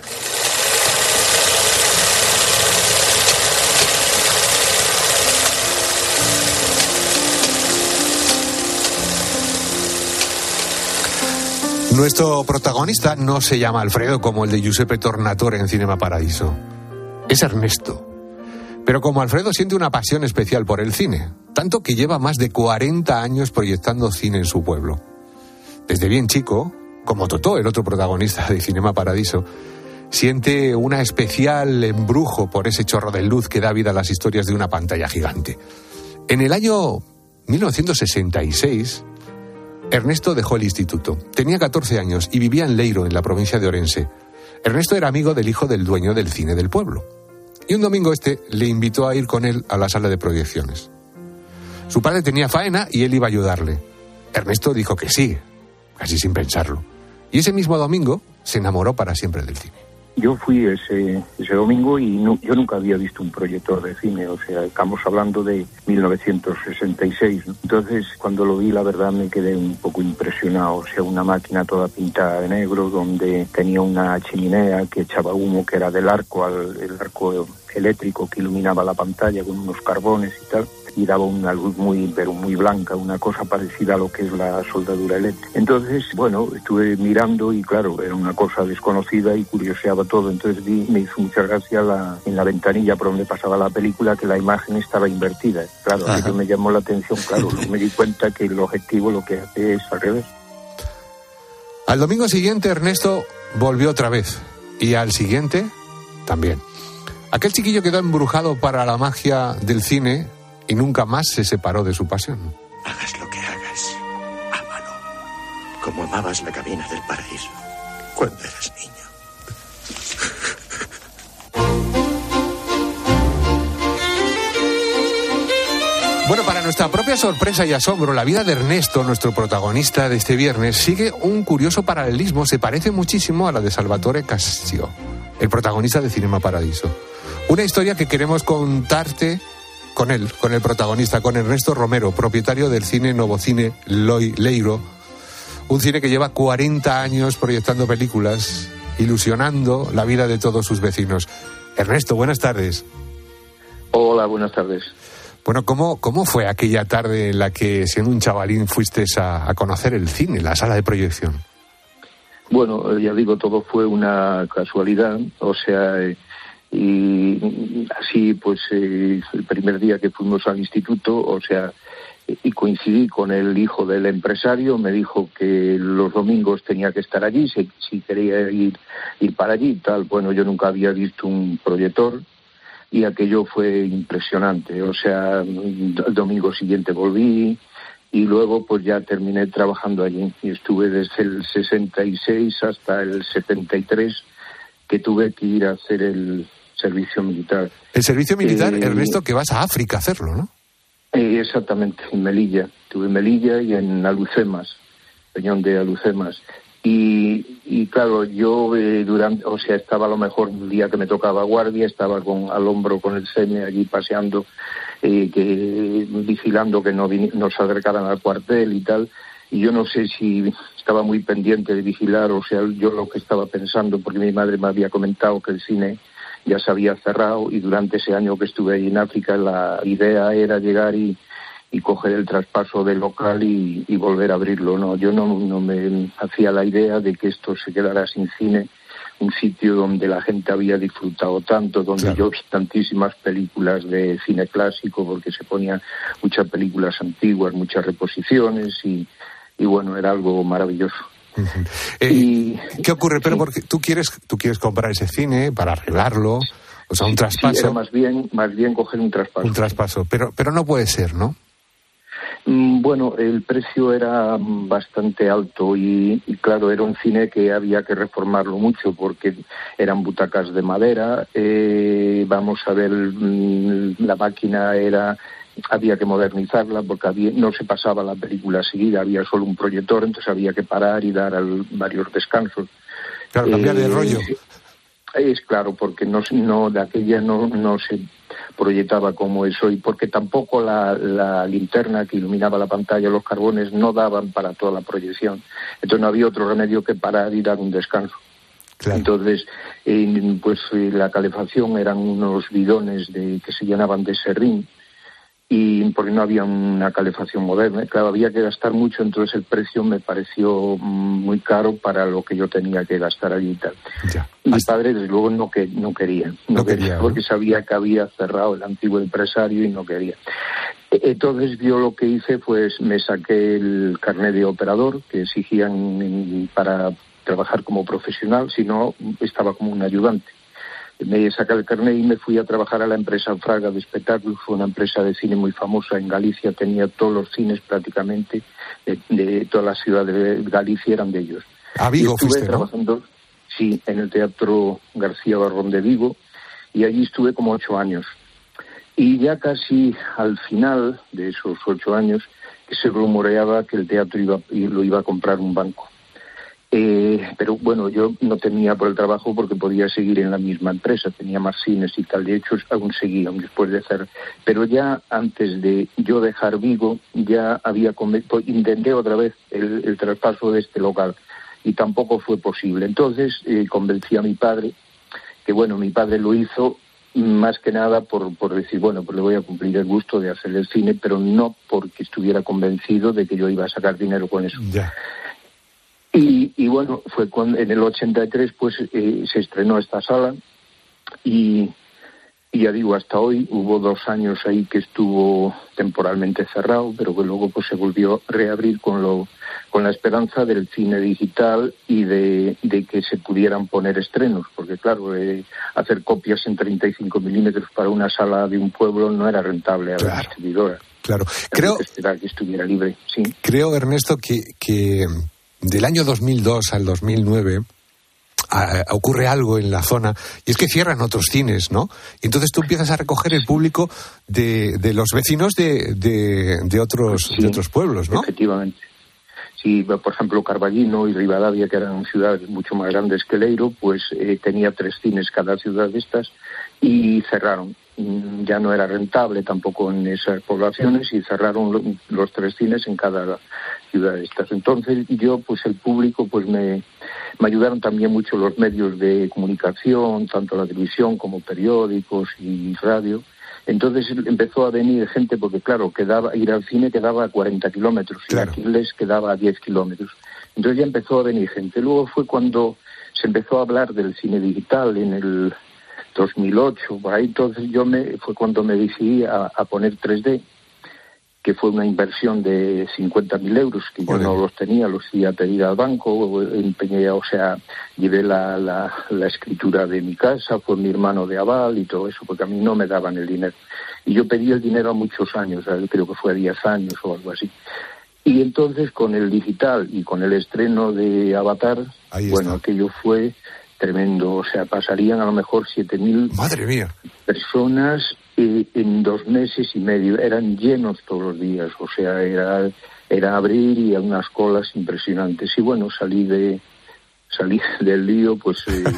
Nuestro protagonista no se llama Alfredo como el de Giuseppe Tornatore en Cinema Paradiso. Es Ernesto. Pero como Alfredo siente una pasión especial por el cine, tanto que lleva más de 40 años proyectando cine en su pueblo. Desde bien chico, como Totó, el otro protagonista de Cinema Paradiso, siente una especial embrujo por ese chorro de luz que da vida a las historias de una pantalla gigante. En el año 1966... Ernesto dejó el instituto. Tenía 14 años y vivía en Leiro, en la provincia de Orense. Ernesto era amigo del hijo del dueño del cine del pueblo. Y un domingo le invitó a ir con él a la sala de proyecciones. Su padre tenía faena y él iba a ayudarle. Ernesto dijo que sí, casi sin pensarlo. Y ese mismo domingo se enamoró para siempre del cine. Yo fui ese domingo y yo nunca había visto un proyector de cine, o sea, estamos hablando de 1966, ¿no? Entonces, cuando lo vi, la verdad me quedé un poco impresionado, o sea, una máquina toda pintada de negro, donde tenía una chimenea que echaba humo, que era del arco, el arco eléctrico que iluminaba la pantalla con unos carbones y tal, y daba una luz pero muy blanca, una cosa parecida a lo que es la soldadura eléctrica. Entonces, bueno, estuve mirando y claro, era una cosa desconocida y curioseaba todo. Entonces me hizo mucha gracia en la ventanilla por donde pasaba la película que la imagen estaba invertida. Claro, aquello me llamó la atención, claro, luego me di cuenta que el objetivo lo que hace es al revés. Al domingo siguiente Ernesto volvió otra vez y al siguiente también. Aquel chiquillo quedó embrujado para la magia del cine y nunca más se separó de su pasión. Hagas lo que hagas, ámalo, como amabas la cabina del paraíso cuando eras niño. Bueno, para nuestra propia sorpresa y asombro, la vida de Ernesto, nuestro protagonista de este viernes, sigue un curioso paralelismo. Se parece muchísimo a la de Salvatore Cascio, el protagonista de Cinema Paradiso. Una historia que queremos contarte con él, con el protagonista, con Ernesto Romero, propietario del cine Novocine Leiro, un cine que lleva 40 años proyectando películas, ilusionando la vida de todos sus vecinos. Ernesto, buenas tardes. Hola, buenas tardes. Bueno, ¿cómo fue aquella tarde en la que, siendo un chavalín, fuiste a conocer el cine, la sala de proyección? Bueno, ya digo, todo fue una casualidad, o sea, y así pues el primer día que fuimos al instituto, o sea, y coincidí con el hijo del empresario, me dijo que los domingos tenía que estar allí, si quería ir para allí y tal. Bueno, yo nunca había visto un proyector, y aquello fue impresionante. O sea, el domingo siguiente volví y luego pues ya terminé trabajando allí y estuve desde el 66 hasta el 73 que tuve que ir a hacer el servicio militar. El servicio militar, Ernesto, que vas a África a hacerlo, ¿no? Exactamente, en Melilla. Estuve en Melilla y en Alucemas, Peñón de Alucemas. Y claro, yo estaba a lo mejor un día que me tocaba guardia, estaba al hombro con el CEME allí paseando, vigilando que no se acercaran al cuartel y tal. Y yo no sé si estaba muy pendiente de vigilar, o sea, yo lo que estaba pensando, porque mi madre me había comentado que el cine ya se había cerrado y durante ese año que estuve ahí en África la idea era llegar y coger el traspaso del local y volver a abrirlo. No, yo no me hacía la idea de que esto se quedara sin cine, un sitio donde la gente había disfrutado tanto, donde yo vi tantísimas películas de cine clásico, porque se ponían muchas películas antiguas, muchas reposiciones y bueno, era algo maravilloso. Uh-huh. ¿Qué ocurre? Pero porque tú quieres comprar ese cine para arreglarlo, o sea, un traspaso. Sí, era más bien coger un traspaso. Un traspaso, pero no puede ser, ¿no? Bueno, el precio era bastante alto y claro, era un cine que había que reformarlo mucho porque eran butacas de madera, vamos a ver, la máquina había que modernizarla porque no se pasaba la película seguida, había solo un proyector, entonces había que parar y dar varios descansos. Claro, cambiar de rollo. Es claro, porque de aquella no se proyectaba como es hoy, porque tampoco la linterna que iluminaba la pantalla, los carbones, no daban para toda la proyección. Entonces no había otro remedio que parar y dar un descanso. Claro. Entonces, la calefacción eran unos bidones que se llenaban de serrín, y porque no había una calefacción moderna. Claro, había que gastar mucho, entonces el precio me pareció muy caro para lo que yo tenía que gastar allí y tal. Ya. Mi padre, desde luego, no quería, porque sabía que había cerrado el antiguo empresario y no quería. Entonces yo lo que hice, pues me saqué el carnet de operador que exigían para trabajar como profesional, si no estaba como un ayudante. Me saqué el carnet y me fui a trabajar a la empresa Fraga de espectáculos. Fue una empresa de cine muy famosa en Galicia, tenía todos los cines prácticamente de toda la ciudad de Galicia, eran de ellos. ¿A Vigo estuve fuiste, trabajando, ¿no? Sí, en el Teatro García Barrón de Vigo, y allí estuve como 8 años. Y ya casi al final de esos 8 años, que se rumoreaba que el teatro lo iba a comprar un banco. Pero bueno, yo no temía por el trabajo porque podía seguir en la misma empresa, tenía más cines y tal, de hecho aún seguía después de hacer. Pero ya antes de yo dejar Vigo, ya intenté otra vez el traspaso de este local y tampoco fue posible. Entonces convencí a mi padre, que bueno, mi padre lo hizo más que nada por decir, bueno, pues le voy a cumplir el gusto de hacer el cine, pero no porque estuviera convencido de que yo iba a sacar dinero con eso. Ya. Y bueno, fue cuando en el 83 pues se estrenó esta sala y ya digo, hasta hoy hubo 2 años ahí que estuvo temporalmente cerrado, pero que luego pues se volvió a reabrir con la esperanza del cine digital y de que se pudieran poner estrenos, porque claro, hacer copias en 35 milímetros para una sala de un pueblo no era rentable a la distribuidora. Claro, creo que estuviera libre, sí. Creo, Ernesto, que del año 2002 al 2009 ocurre algo en la zona, y es que cierran otros cines, ¿no? Y entonces tú empiezas a recoger el público de los vecinos de otros pueblos, ¿no? Efectivamente. Sí, por ejemplo, Carballino y Ribadavia, que eran ciudades mucho más grandes que Leiro, pues tenía 3 cines cada ciudad de estas y cerraron. Ya no era rentable tampoco en esas poblaciones y cerraron los 3 cines en cada ciudad de estas. Entonces yo, pues el público, pues me ayudaron también mucho los medios de comunicación, tanto la televisión como periódicos y radio. Entonces empezó a venir gente porque, claro, ir al cine quedaba a 40 kilómetros y aquí les quedaba a 10 kilómetros. Entonces ya empezó a venir gente. Luego fue cuando se empezó a hablar del cine digital en el 2008, por ahí. Entonces fue cuando me decidí a poner 3D. que fue una inversión de 50.000 euros, que yo no los tenía, los fui a pedir al banco, empeñé, o sea, llevé la escritura de mi casa, fue mi hermano de aval y todo eso, porque a mí no me daban el dinero. Y yo pedí el dinero a muchos años, creo que fue a 10 años o algo así. Y entonces con el digital y con el estreno de Avatar, bueno, aquello fue tremendo, o sea, pasarían a lo mejor 7.000 ¡madre mía! Personas en 2 meses y medio, eran llenos todos los días, o sea, era abrir y unas colas impresionantes. Y bueno, salí del lío, pues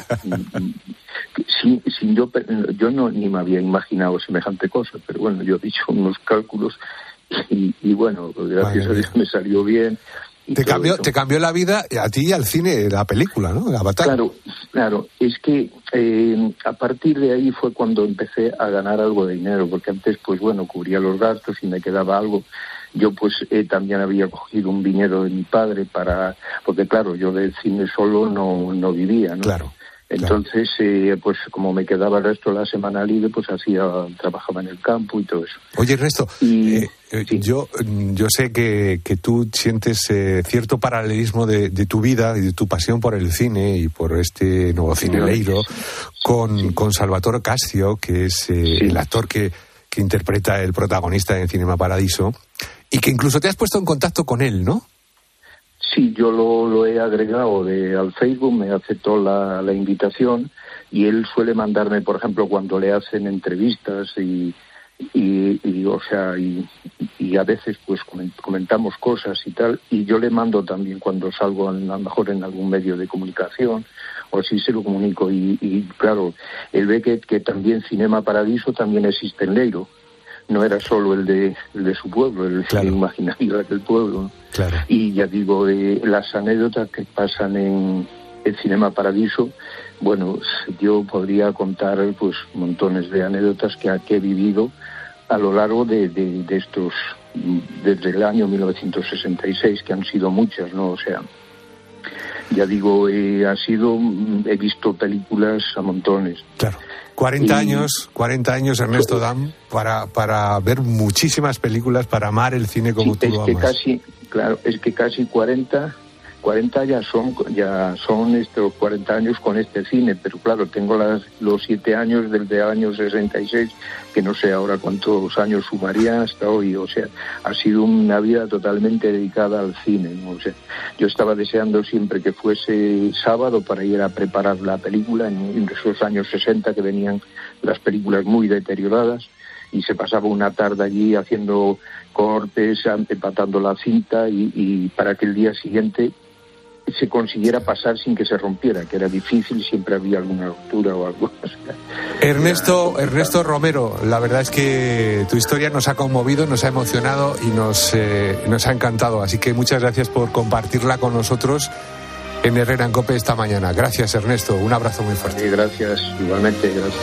yo no ni me había imaginado semejante cosa, pero bueno, yo he dicho unos cálculos y bueno, gracias a Dios me salió bien. Te cambió la vida a ti y al cine, la película, ¿no? Avatar. Claro. Es que a partir de ahí fue cuando empecé a ganar algo de dinero, porque antes, pues bueno, cubría los gastos y me quedaba algo. Yo, pues, también había cogido un dinero de mi padre porque claro, yo del cine solo no vivía, ¿no? Claro. Entonces, pues como me quedaba el resto de la semana libre, pues trabajaba en el campo y todo eso. Oye, Ernesto, yo sé que tú sientes cierto paralelismo de tu vida y de tu pasión por el cine y por este nuevo cineleiro con Salvatore Castio, que es el actor que interpreta el protagonista en Cinema Paradiso, y que incluso te has puesto en contacto con él, ¿no? Sí, yo lo he agregado al Facebook, me aceptó la invitación y él suele mandarme, por ejemplo, cuando le hacen entrevistas y a veces pues comentamos cosas y tal, y yo le mando también cuando salgo a lo mejor en algún medio de comunicación o así se lo comunico y claro, él ve que también Cinema Paradiso también existe en Leiro. No era solo el de su pueblo, el imaginario del pueblo, ¿no? Claro. Y ya digo, las anécdotas que pasan en el Cinema Paradiso, bueno, yo podría contar pues montones de anécdotas que he vivido a lo largo de estos, desde el año 1966, que han sido muchas, ¿no? O sea, ya digo, he visto películas a montones. Claro. 40 años, Ernesto Damm, para ver muchísimas películas, para amar el cine como tú lo amas. Es que casi 40 ya son estos 40 años con este cine, pero claro, tengo los 7 años desde el año 66, que no sé ahora cuántos años sumaría hasta hoy, o sea, ha sido una vida totalmente dedicada al cine, ¿no? O sea, yo estaba deseando siempre que fuese sábado para ir a preparar la película en esos años 60 que venían las películas muy deterioradas, y se pasaba una tarde allí haciendo cortes, empatando la cinta y para que el día siguiente se consiguiera pasar sin que se rompiera, que era difícil, siempre había alguna ruptura o algo. Ernesto Romero, la verdad es que tu historia nos ha conmovido, nos ha emocionado y nos ha encantado, así que muchas gracias por compartirla con nosotros en Herrera en COPE esta mañana. Gracias, Ernesto, un abrazo muy fuerte. Sí, gracias, igualmente, gracias.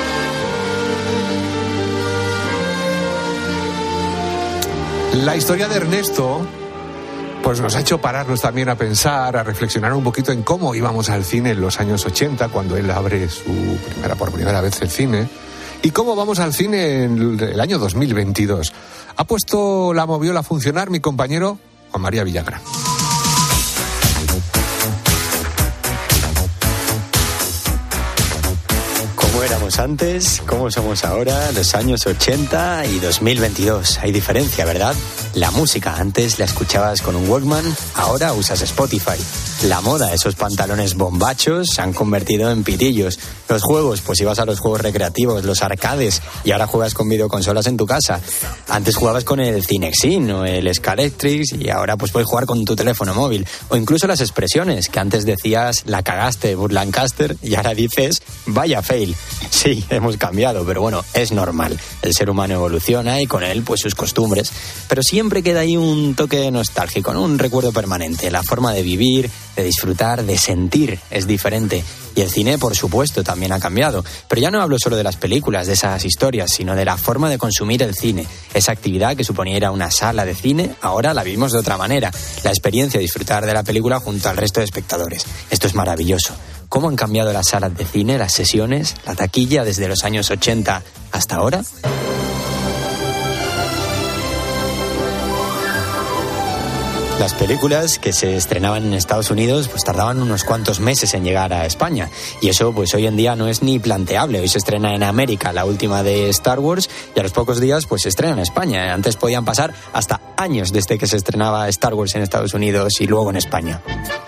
La historia de Ernesto pues nos ha hecho pararnos también a pensar, a reflexionar un poquito en cómo íbamos al cine en los años 80, cuando él abre por primera vez el cine, y cómo vamos al cine en el año 2022. Ha puesto la moviola a funcionar mi compañero Juan María Villagrán. ¿Cómo éramos antes? ¿Cómo somos ahora? Los años 80 y 2022. Hay diferencia, ¿verdad? La música, antes la escuchabas con un Walkman, ahora usas Spotify. La moda, esos pantalones bombachos, se han convertido en pitillos. Los juegos, pues ibas a los juegos recreativos, los arcades, y ahora juegas con videoconsolas en tu casa. Antes jugabas con el Cinexin o el Scalextric y ahora pues puedes jugar con tu teléfono móvil. O incluso las expresiones, que antes decías la cagaste, Burt Lancaster, y ahora dices vaya fail. Sí, hemos cambiado, pero bueno, es normal. El ser humano evoluciona y con él pues sus costumbres. Pero siempre queda ahí un toque nostálgico, ¿no? Un recuerdo permanente. La forma de vivir, de disfrutar, de sentir es diferente. Y el cine, por supuesto, también ha cambiado. Pero ya no hablo solo de las películas, de esas historias, sino de la forma de consumir el cine. Esa actividad que suponía ir a una sala de cine, ahora la vivimos de otra manera. La experiencia de disfrutar de la película junto al resto de espectadores. Esto es maravilloso. ¿Cómo han cambiado las salas de cine, las sesiones, la taquilla desde los años 80 hasta ahora? Las películas que se estrenaban en Estados Unidos pues tardaban unos cuantos meses en llegar a España, y eso pues hoy en día no es ni planteable. Hoy se estrena en América la última de Star Wars y a los pocos días pues se estrena en España. Antes podían pasar hasta años desde que se estrenaba Star Wars en Estados Unidos y luego en España.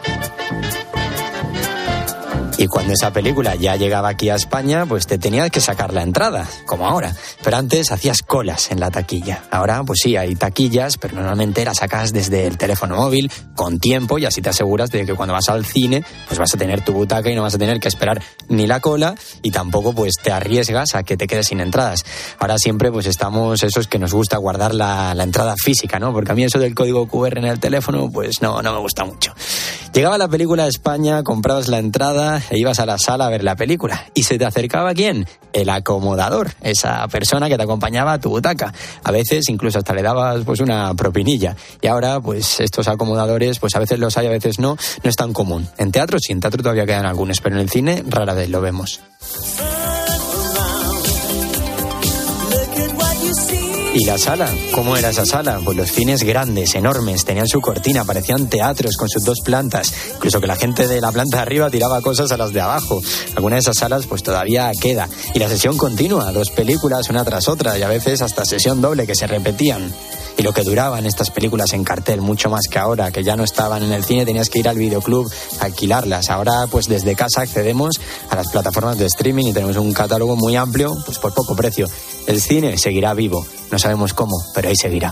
Y cuando esa película ya llegaba aquí a España, pues te tenías que sacar la entrada, como ahora. Pero antes hacías colas en la taquilla. Ahora, pues sí, hay taquillas, pero normalmente las sacas desde el teléfono móvil, con tiempo, y así te aseguras de que cuando vas al cine, pues vas a tener tu butaca y no vas a tener que esperar ni la cola, y tampoco pues te arriesgas a que te quedes sin entradas. Ahora siempre pues estamos esos que nos gusta guardar la entrada física, ¿no? Porque a mí eso del código QR en el teléfono, pues no me gusta mucho. Llegaba la película a España, comprabas la entrada e ibas a la sala a ver la película. ¿Y se te acercaba quién? El acomodador, esa persona que te acompañaba a tu butaca. A veces incluso hasta le dabas pues una propinilla. Y ahora pues estos acomodadores, pues a veces los hay, a veces no es tan común. En teatro sí, en teatro todavía quedan algunos, pero en el cine rara vez lo vemos. ¿Y la sala? ¿Cómo era esa sala? Pues los cines grandes, enormes, tenían su cortina, parecían teatros con sus 2 plantas. Incluso que la gente de la planta de arriba tiraba cosas a las de abajo. Alguna de esas salas pues todavía queda. Y la sesión continua, 2 películas una tras otra, y a veces hasta sesión doble que se repetían. Y lo que duraban estas películas en cartel, mucho más que ahora, que ya no estaban en el cine, tenías que ir al videoclub a alquilarlas. Ahora, pues desde casa accedemos a las plataformas de streaming y tenemos un catálogo muy amplio, pues por poco precio. El cine seguirá vivo, no sabemos cómo, pero ahí seguirá.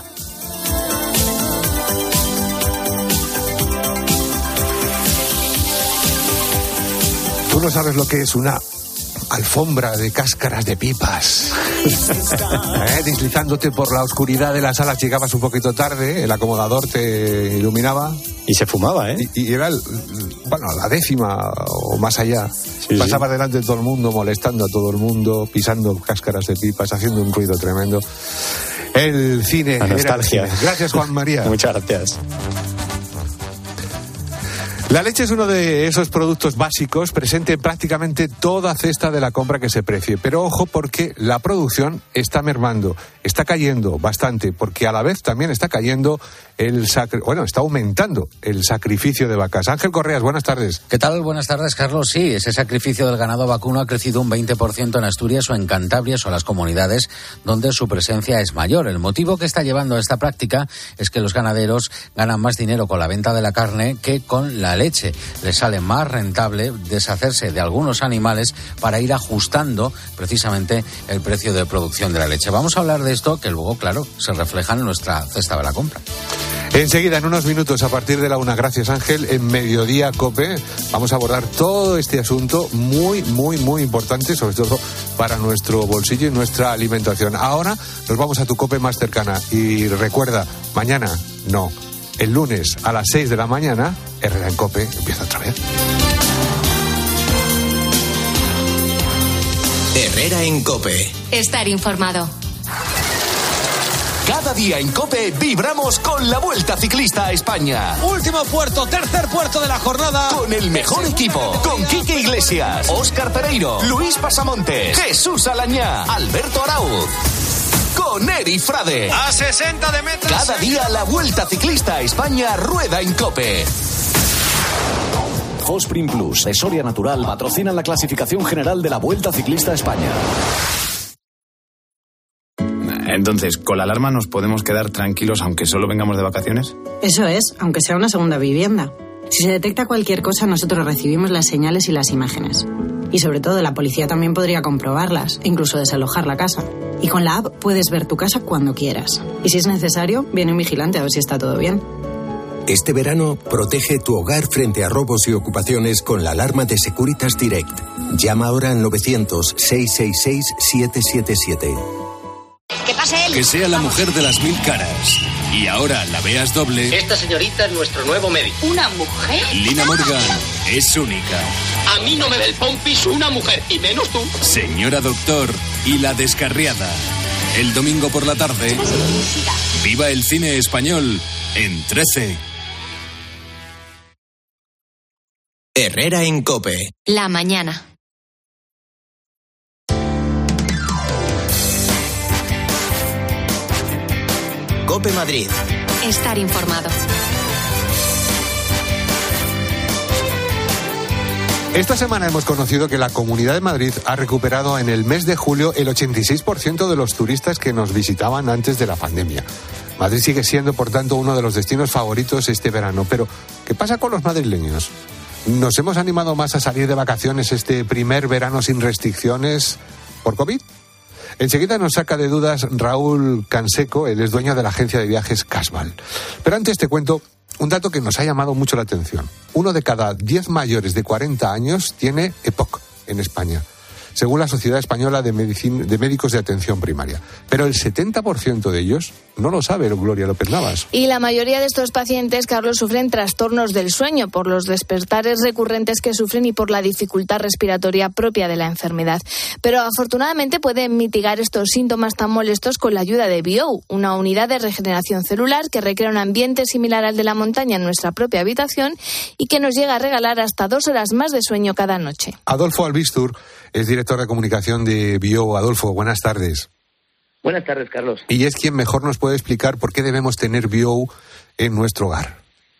Tú no sabes lo que es una alfombra de cáscaras de pipas. Deslizándote por la oscuridad de las salas, llegabas un poquito tarde, el acomodador te iluminaba. Y se fumaba, ¿eh? Y era, la 10ª o más allá. Sí, pasaba delante de todo el mundo, molestando a todo el mundo, pisando cáscaras de pipas, haciendo un ruido tremendo. El cine. La nostalgia. Gracias, Juan María. Muchas gracias. La leche es uno de esos productos básicos presente en prácticamente toda cesta de la compra que se precie. Pero ojo, porque la producción está mermando, está cayendo bastante, porque a la vez también está cayendo está aumentando el sacrificio de vacas. Ángel Correas, buenas tardes. ¿Qué tal? Buenas tardes, Carlos. Sí, ese sacrificio del ganado vacuno ha crecido un 20% en Asturias o en Cantabria, son las comunidades donde su presencia es mayor. El motivo que está llevando a esta práctica es que los ganaderos ganan más dinero con la venta de la carne que con la leche. Les sale más rentable deshacerse de algunos animales para ir ajustando precisamente el precio de producción de la leche. Vamos a hablar de esto, que luego, claro, se refleja en nuestra cesta de la compra. Enseguida, en unos minutos, a partir de la 1, gracias Ángel, en Mediodía COPE, vamos a abordar todo este asunto muy, muy, muy importante, sobre todo para nuestro bolsillo y nuestra alimentación. Ahora nos vamos a tu COPE más cercana y recuerda, el lunes a las 6 de la mañana, Herrera en COPE empieza otra vez. Herrera en COPE. Estar informado. Cada día en COPE vibramos con la Vuelta Ciclista a España. Último puerto, tercer puerto de la jornada. Con el mejor equipo. Con Quique Iglesias, Óscar Pereiro, Luis Pasamontes, Jesús Alañá, Alberto Arauz. Con Eri Frade. A 60 de metros. Cada día la Vuelta Ciclista a España rueda en COPE. Fosprin Plus, de Soria Natural, patrocinan la clasificación general de la Vuelta Ciclista a España. Entonces, ¿con la alarma nos podemos quedar tranquilos aunque solo vengamos de vacaciones? Eso es, aunque sea una segunda vivienda. Si se detecta cualquier cosa, nosotros recibimos las señales y las imágenes. Y sobre todo, la policía también podría comprobarlas, e incluso desalojar la casa. Y con la app puedes ver tu casa cuando quieras. Y si es necesario, viene un vigilante a ver si está todo bien. Este verano, protege tu hogar frente a robos y ocupaciones con la alarma de Securitas Direct. Llama ahora al 900-666-777. ¡Que pase él! Que sea la mujer de las 1000 caras. Y ahora la veas doble. Esta señorita es nuestro nuevo médico. ¿Una mujer? Lina Morgan es única. A mí no me da el pompis una mujer, y menos tú. Señora Doctor y la Descarriada. El domingo por la tarde. Viva el cine español en 13. Herrera en COPE. La mañana. COPE Madrid. Estar informado. Esta semana hemos conocido que la Comunidad de Madrid ha recuperado en el mes de julio el 86% de los turistas que nos visitaban antes de la pandemia. Madrid sigue siendo, por tanto, uno de los destinos favoritos este verano. Pero, ¿qué pasa con los madrileños? ¿Nos hemos animado más a salir de vacaciones este primer verano sin restricciones por COVID? Enseguida nos saca de dudas Raúl Canseco, él es dueño de la agencia de viajes Casval. Pero antes te cuento un dato que nos ha llamado mucho la atención. 1 de cada 10 mayores de 40 años tiene EPOC en España, según la Sociedad Española de Médicos de Atención Primaria. Pero el 70% de ellos no lo sabe, Gloria López Navas. Y la mayoría de estos pacientes, Carlos, sufren trastornos del sueño por los despertares recurrentes que sufren y por la dificultad respiratoria propia de la enfermedad. Pero afortunadamente pueden mitigar estos síntomas tan molestos con la ayuda de Biou, una unidad de regeneración celular que recrea un ambiente similar al de la montaña en nuestra propia habitación y que nos llega a regalar hasta 2 horas más de sueño cada noche. Adolfo Albistur es director de comunicación de Biou. Adolfo, buenas tardes. Buenas tardes, Carlos. Y es quien mejor nos puede explicar por qué debemos tener Biou en nuestro hogar.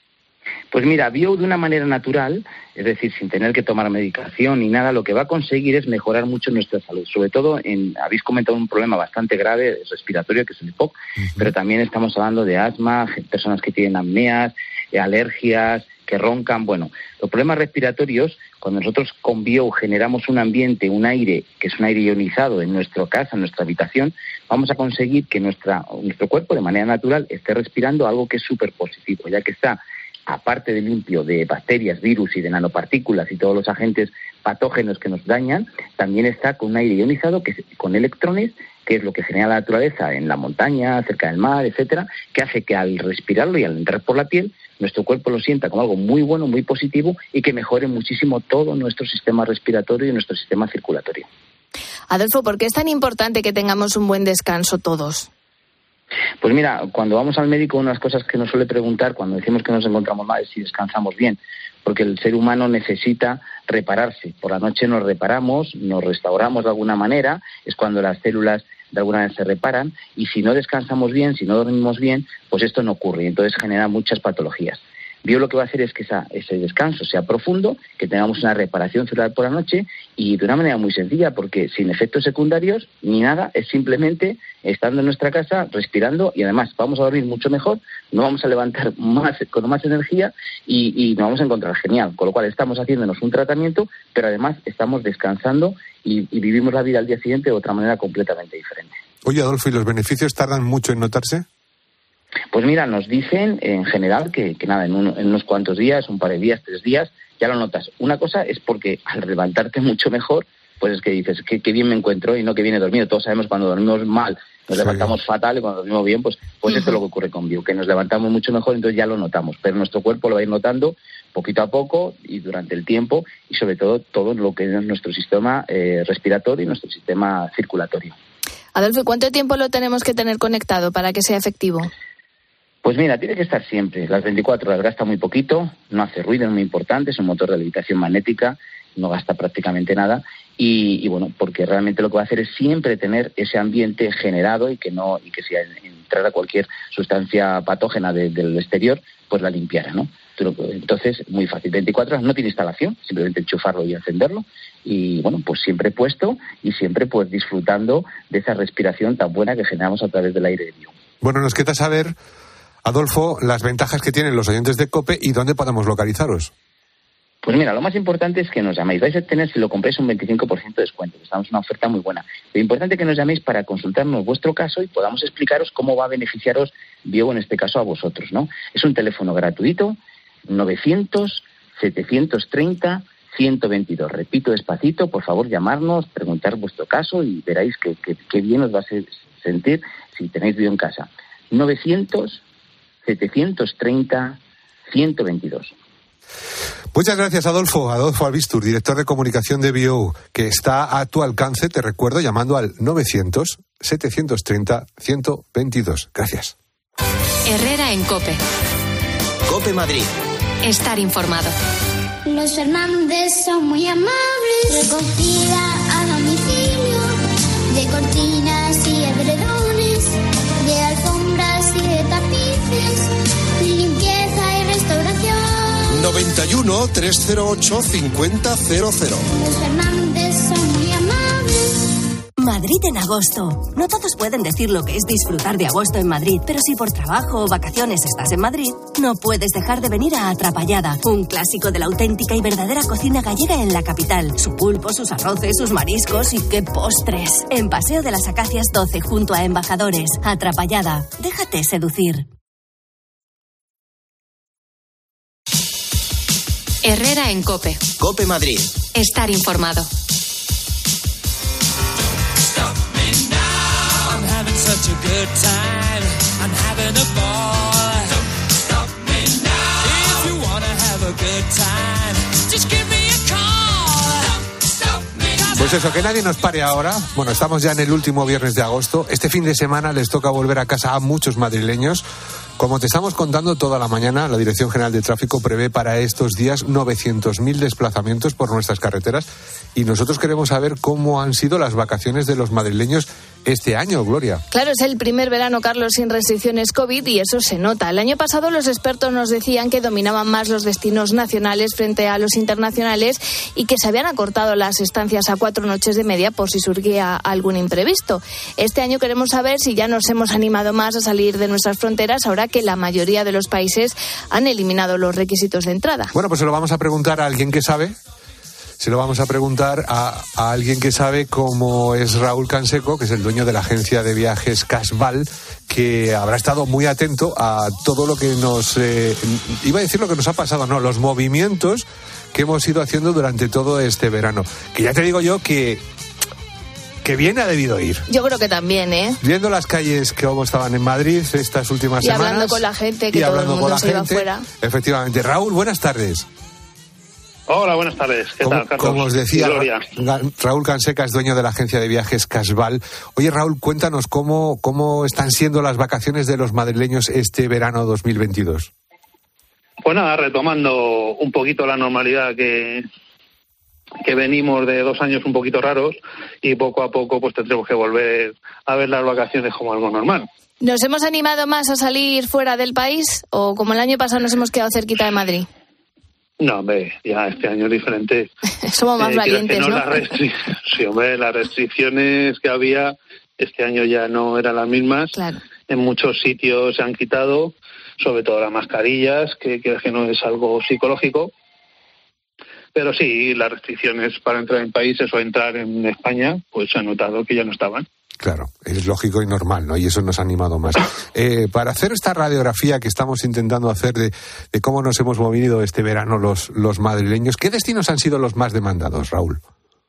Pues mira, Biou de una manera natural, es decir, sin tener que tomar medicación ni nada, lo que va a conseguir es mejorar mucho nuestra salud. Sobre todo, habéis comentado un problema bastante grave respiratorio, que es el EPOC, pero también estamos hablando de asma, personas que tienen apneas, alergias, que roncan. Bueno, los problemas respiratorios, cuando nosotros con Biou generamos un ambiente, un aire, que es un aire ionizado en nuestra casa, en nuestra habitación, vamos a conseguir que nuestro cuerpo de manera natural esté respirando algo que es súper positivo, ya que está, aparte de limpio de bacterias, virus y de nanopartículas y todos los agentes patógenos que nos dañan, también está con un aire ionizado con electrones, que es lo que genera la naturaleza en la montaña, cerca del mar, etcétera, que hace que al respirarlo y al entrar por la piel, nuestro cuerpo lo sienta como algo muy bueno, muy positivo y que mejore muchísimo todo nuestro sistema respiratorio y nuestro sistema circulatorio. Adolfo, ¿por qué es tan importante que tengamos un buen descanso todos? Pues mira, cuando vamos al médico, una de las cosas que nos suele preguntar cuando decimos que nos encontramos mal es si descansamos bien, porque el ser humano necesita repararse. Por la noche nos reparamos, nos restauramos de alguna manera, es cuando las células de alguna manera se reparan, y si no descansamos bien, si no dormimos bien, pues esto no ocurre, y entonces genera muchas patologías. Biou lo que va a hacer es que ese descanso sea profundo, que tengamos una reparación celular por la noche y de una manera muy sencilla, porque sin efectos secundarios ni nada, es simplemente estando en nuestra casa, respirando, y además vamos a dormir mucho mejor, nos vamos a levantar con más energía y nos vamos a encontrar genial. Con lo cual estamos haciéndonos un tratamiento, pero además estamos descansando y vivimos la vida al día siguiente de otra manera completamente diferente. Oye, Adolfo, ¿y los beneficios tardan mucho en notarse? Pues mira, nos dicen en general que nada, en unos cuantos días, un par de días, 3 días, ya lo notas. Una cosa es porque al levantarte mucho mejor, pues es que dices, qué bien me encuentro y no que viene dormido. Todos sabemos cuando dormimos mal, nos levantamos fatal, y cuando dormimos bien, pues esto es lo que ocurre con Biou, que nos levantamos mucho mejor, entonces ya lo notamos. Pero nuestro cuerpo lo va a ir notando poquito a poco y durante el tiempo, y sobre todo lo que es nuestro sistema respiratorio y nuestro sistema circulatorio. Adolfo, ¿cuánto tiempo lo tenemos que tener conectado para que sea efectivo? Pues mira, tiene que estar siempre. Las 24 horas, gasta muy poquito, no hace ruido, es muy importante, es un motor de levitación magnética, no gasta prácticamente nada y bueno, porque realmente lo que va a hacer es siempre tener ese ambiente generado y que si entrara cualquier sustancia patógena del exterior, pues la limpiara, ¿no? Entonces, muy fácil. 24 horas, no tiene instalación, simplemente enchufarlo y encenderlo y bueno, pues siempre puesto y siempre pues disfrutando de esa respiración tan buena que generamos a través del aire de Biou. Bueno, nos queda saber, Adolfo, las ventajas que tienen los oyentes de COPE y dónde podemos localizaros. Pues mira, lo más importante es que nos llaméis. Vais a tener, si lo compráis, un 25% de descuento. Estamos en una oferta muy buena. Lo importante es que nos llaméis para consultarnos vuestro caso y podamos explicaros cómo va a beneficiaros Biou, en este caso a vosotros, ¿no? Es un teléfono gratuito, 900-730-122. Repito despacito, por favor, llamarnos, preguntar vuestro caso y veréis qué bien os va a sentir si tenéis Biou en casa. 900-730-122. Muchas gracias, Adolfo. Adolfo Albistur, director de comunicación de Biou, que está a tu alcance, te recuerdo, llamando al 900-730-122. Gracias. Herrera en COPE. COPE Madrid. Estar informado. Los Fernández son muy amables. Recogida a domicilio de cortinas y edredones, de alfombras y de tapices, limpieza y restauración. 91 308 5000. Los Fernández son muy amables. Madrid en agosto. No todos pueden decir lo que es disfrutar de agosto en Madrid, pero si por trabajo o vacaciones estás en Madrid, no puedes dejar de venir a Atrapallada, un clásico de la auténtica y verdadera cocina gallega en la capital. Su pulpo, sus arroces, sus mariscos y qué postres. En Paseo de las Acacias 12, junto a Embajadores. Atrapallada. Déjate seducir. Herrera en COPE. COPE Madrid. Estar informado. Such a good time, I'm having a ball. Don't stop me now. If you wanna have a good time, just give me a call. Don't stop me now. Pues eso, que nadie nos pare ahora. Bueno, estamos ya en el último viernes de agosto. Este fin de semana les toca volver a casa a muchos madrileños. Como te estamos contando toda la mañana, la Dirección General de Tráfico prevé para estos días 900.000 desplazamientos por nuestras carreteras y nosotros queremos saber cómo han sido las vacaciones de los madrileños este año, Gloria. Claro, es el primer verano, Carlos, sin restricciones COVID y eso se nota. El año pasado los expertos nos decían que dominaban más los destinos nacionales frente a los internacionales y que se habían acortado las estancias a 4 noches de media por si surgía algún imprevisto. Este año queremos saber si ya nos hemos animado más a salir de nuestras fronteras ahora que la mayoría de los países han eliminado los requisitos de entrada. Bueno, pues se lo vamos a preguntar a alguien que sabe. Se lo vamos a preguntar a alguien que sabe, como es Raúl Canseco, que es el dueño de la agencia de viajes Casval, que habrá estado muy atento a todo lo que nos... iba a decir lo que nos ha pasado, no, los movimientos que hemos ido haciendo durante todo este verano. Que ya te digo yo que bien ha debido ir. Yo creo que también, ¿eh? Viendo las calles que como estaban en Madrid estas últimas semanas. Y hablando con la gente, que todo el mundo se iba afuera. Efectivamente. Raúl, buenas tardes. Hola, buenas tardes. ¿Qué tal, Carlos? Como os decía, Raúl Canseca es dueño de la agencia de viajes Casval. Oye, Raúl, cuéntanos cómo están siendo las vacaciones de los madrileños este verano 2022. Pues nada, retomando un poquito la normalidad que venimos de 2 años un poquito raros y poco a poco pues tendremos que volver a ver las vacaciones como algo normal. ¿Nos hemos animado más a salir fuera del país o como el año pasado nos hemos quedado cerquita de Madrid? No, hombre, ya este año es diferente. Somos más valientes, ¿no? Sí, hombre, las restricciones que había este año ya no eran las mismas. Claro. En muchos sitios se han quitado, sobre todo las mascarillas, que no es algo psicológico. Pero sí, las restricciones para entrar en países o entrar en España, pues se ha notado que ya no estaban. Claro, es lógico y normal, ¿no? Y eso nos ha animado más. Para hacer esta radiografía que estamos intentando hacer de cómo nos hemos movido este verano los madrileños, ¿qué destinos han sido los más demandados, Raúl?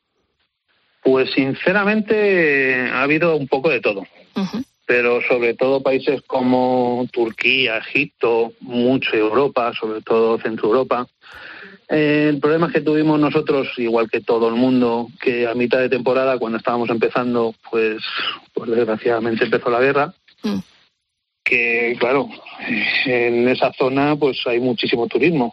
Pues sinceramente ha habido un poco de todo. Uh-huh. Pero sobre todo países como Turquía, Egipto, mucho Europa, sobre todo Centro Europa. El problema es que tuvimos nosotros, igual que todo el mundo, que a mitad de temporada, cuando estábamos empezando, pues desgraciadamente empezó la guerra. Que, claro, en esa zona pues hay muchísimo turismo.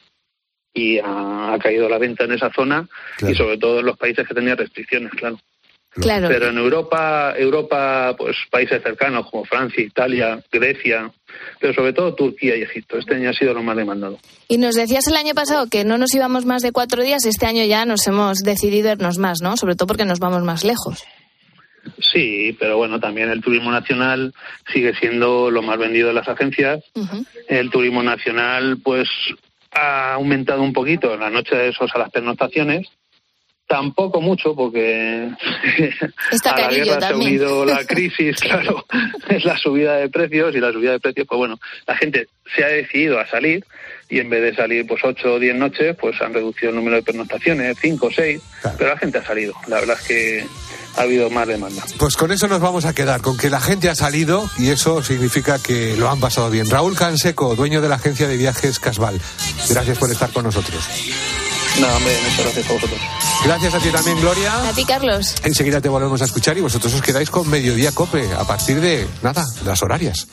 Y ha caído la venta en esa zona, claro. Y sobre todo en los países que tenían restricciones, claro. Claro. Pero en Europa, pues países cercanos como Francia, Italia, Grecia, pero sobre todo Turquía y Egipto. Este año ha sido lo más demandado. Y nos decías el año pasado que no nos íbamos más de 4 días. Este año ya nos hemos decidido irnos más, ¿no? Sobre todo porque nos vamos más lejos. Sí, pero bueno, también el turismo nacional sigue siendo lo más vendido de las agencias. Uh-huh. El turismo nacional, pues, ha aumentado un poquito en la noche de esos a las pernoctaciones. Tampoco mucho, porque a la guerra se ha unido la crisis, claro, es la subida de precios, y la subida de precios, pues bueno, la gente se ha decidido a salir, y en vez de salir pues 8 o 10 noches, pues han reducido el número de pernoctaciones, 5 o 6, claro. Pero la gente ha salido, la verdad es que ha habido más demanda. Pues con eso nos vamos a quedar, con que la gente ha salido, y eso significa que lo han pasado bien. Raúl Canseco, dueño de la agencia de viajes Casval, gracias por estar con nosotros. No, hombre, muchas gracias a vosotros. Gracias a ti también, Gloria. A ti, Carlos. Enseguida te volvemos a escuchar y vosotros os quedáis con Mediodía COPE a partir de, las horarias.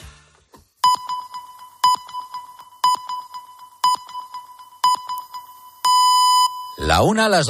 La 1 a las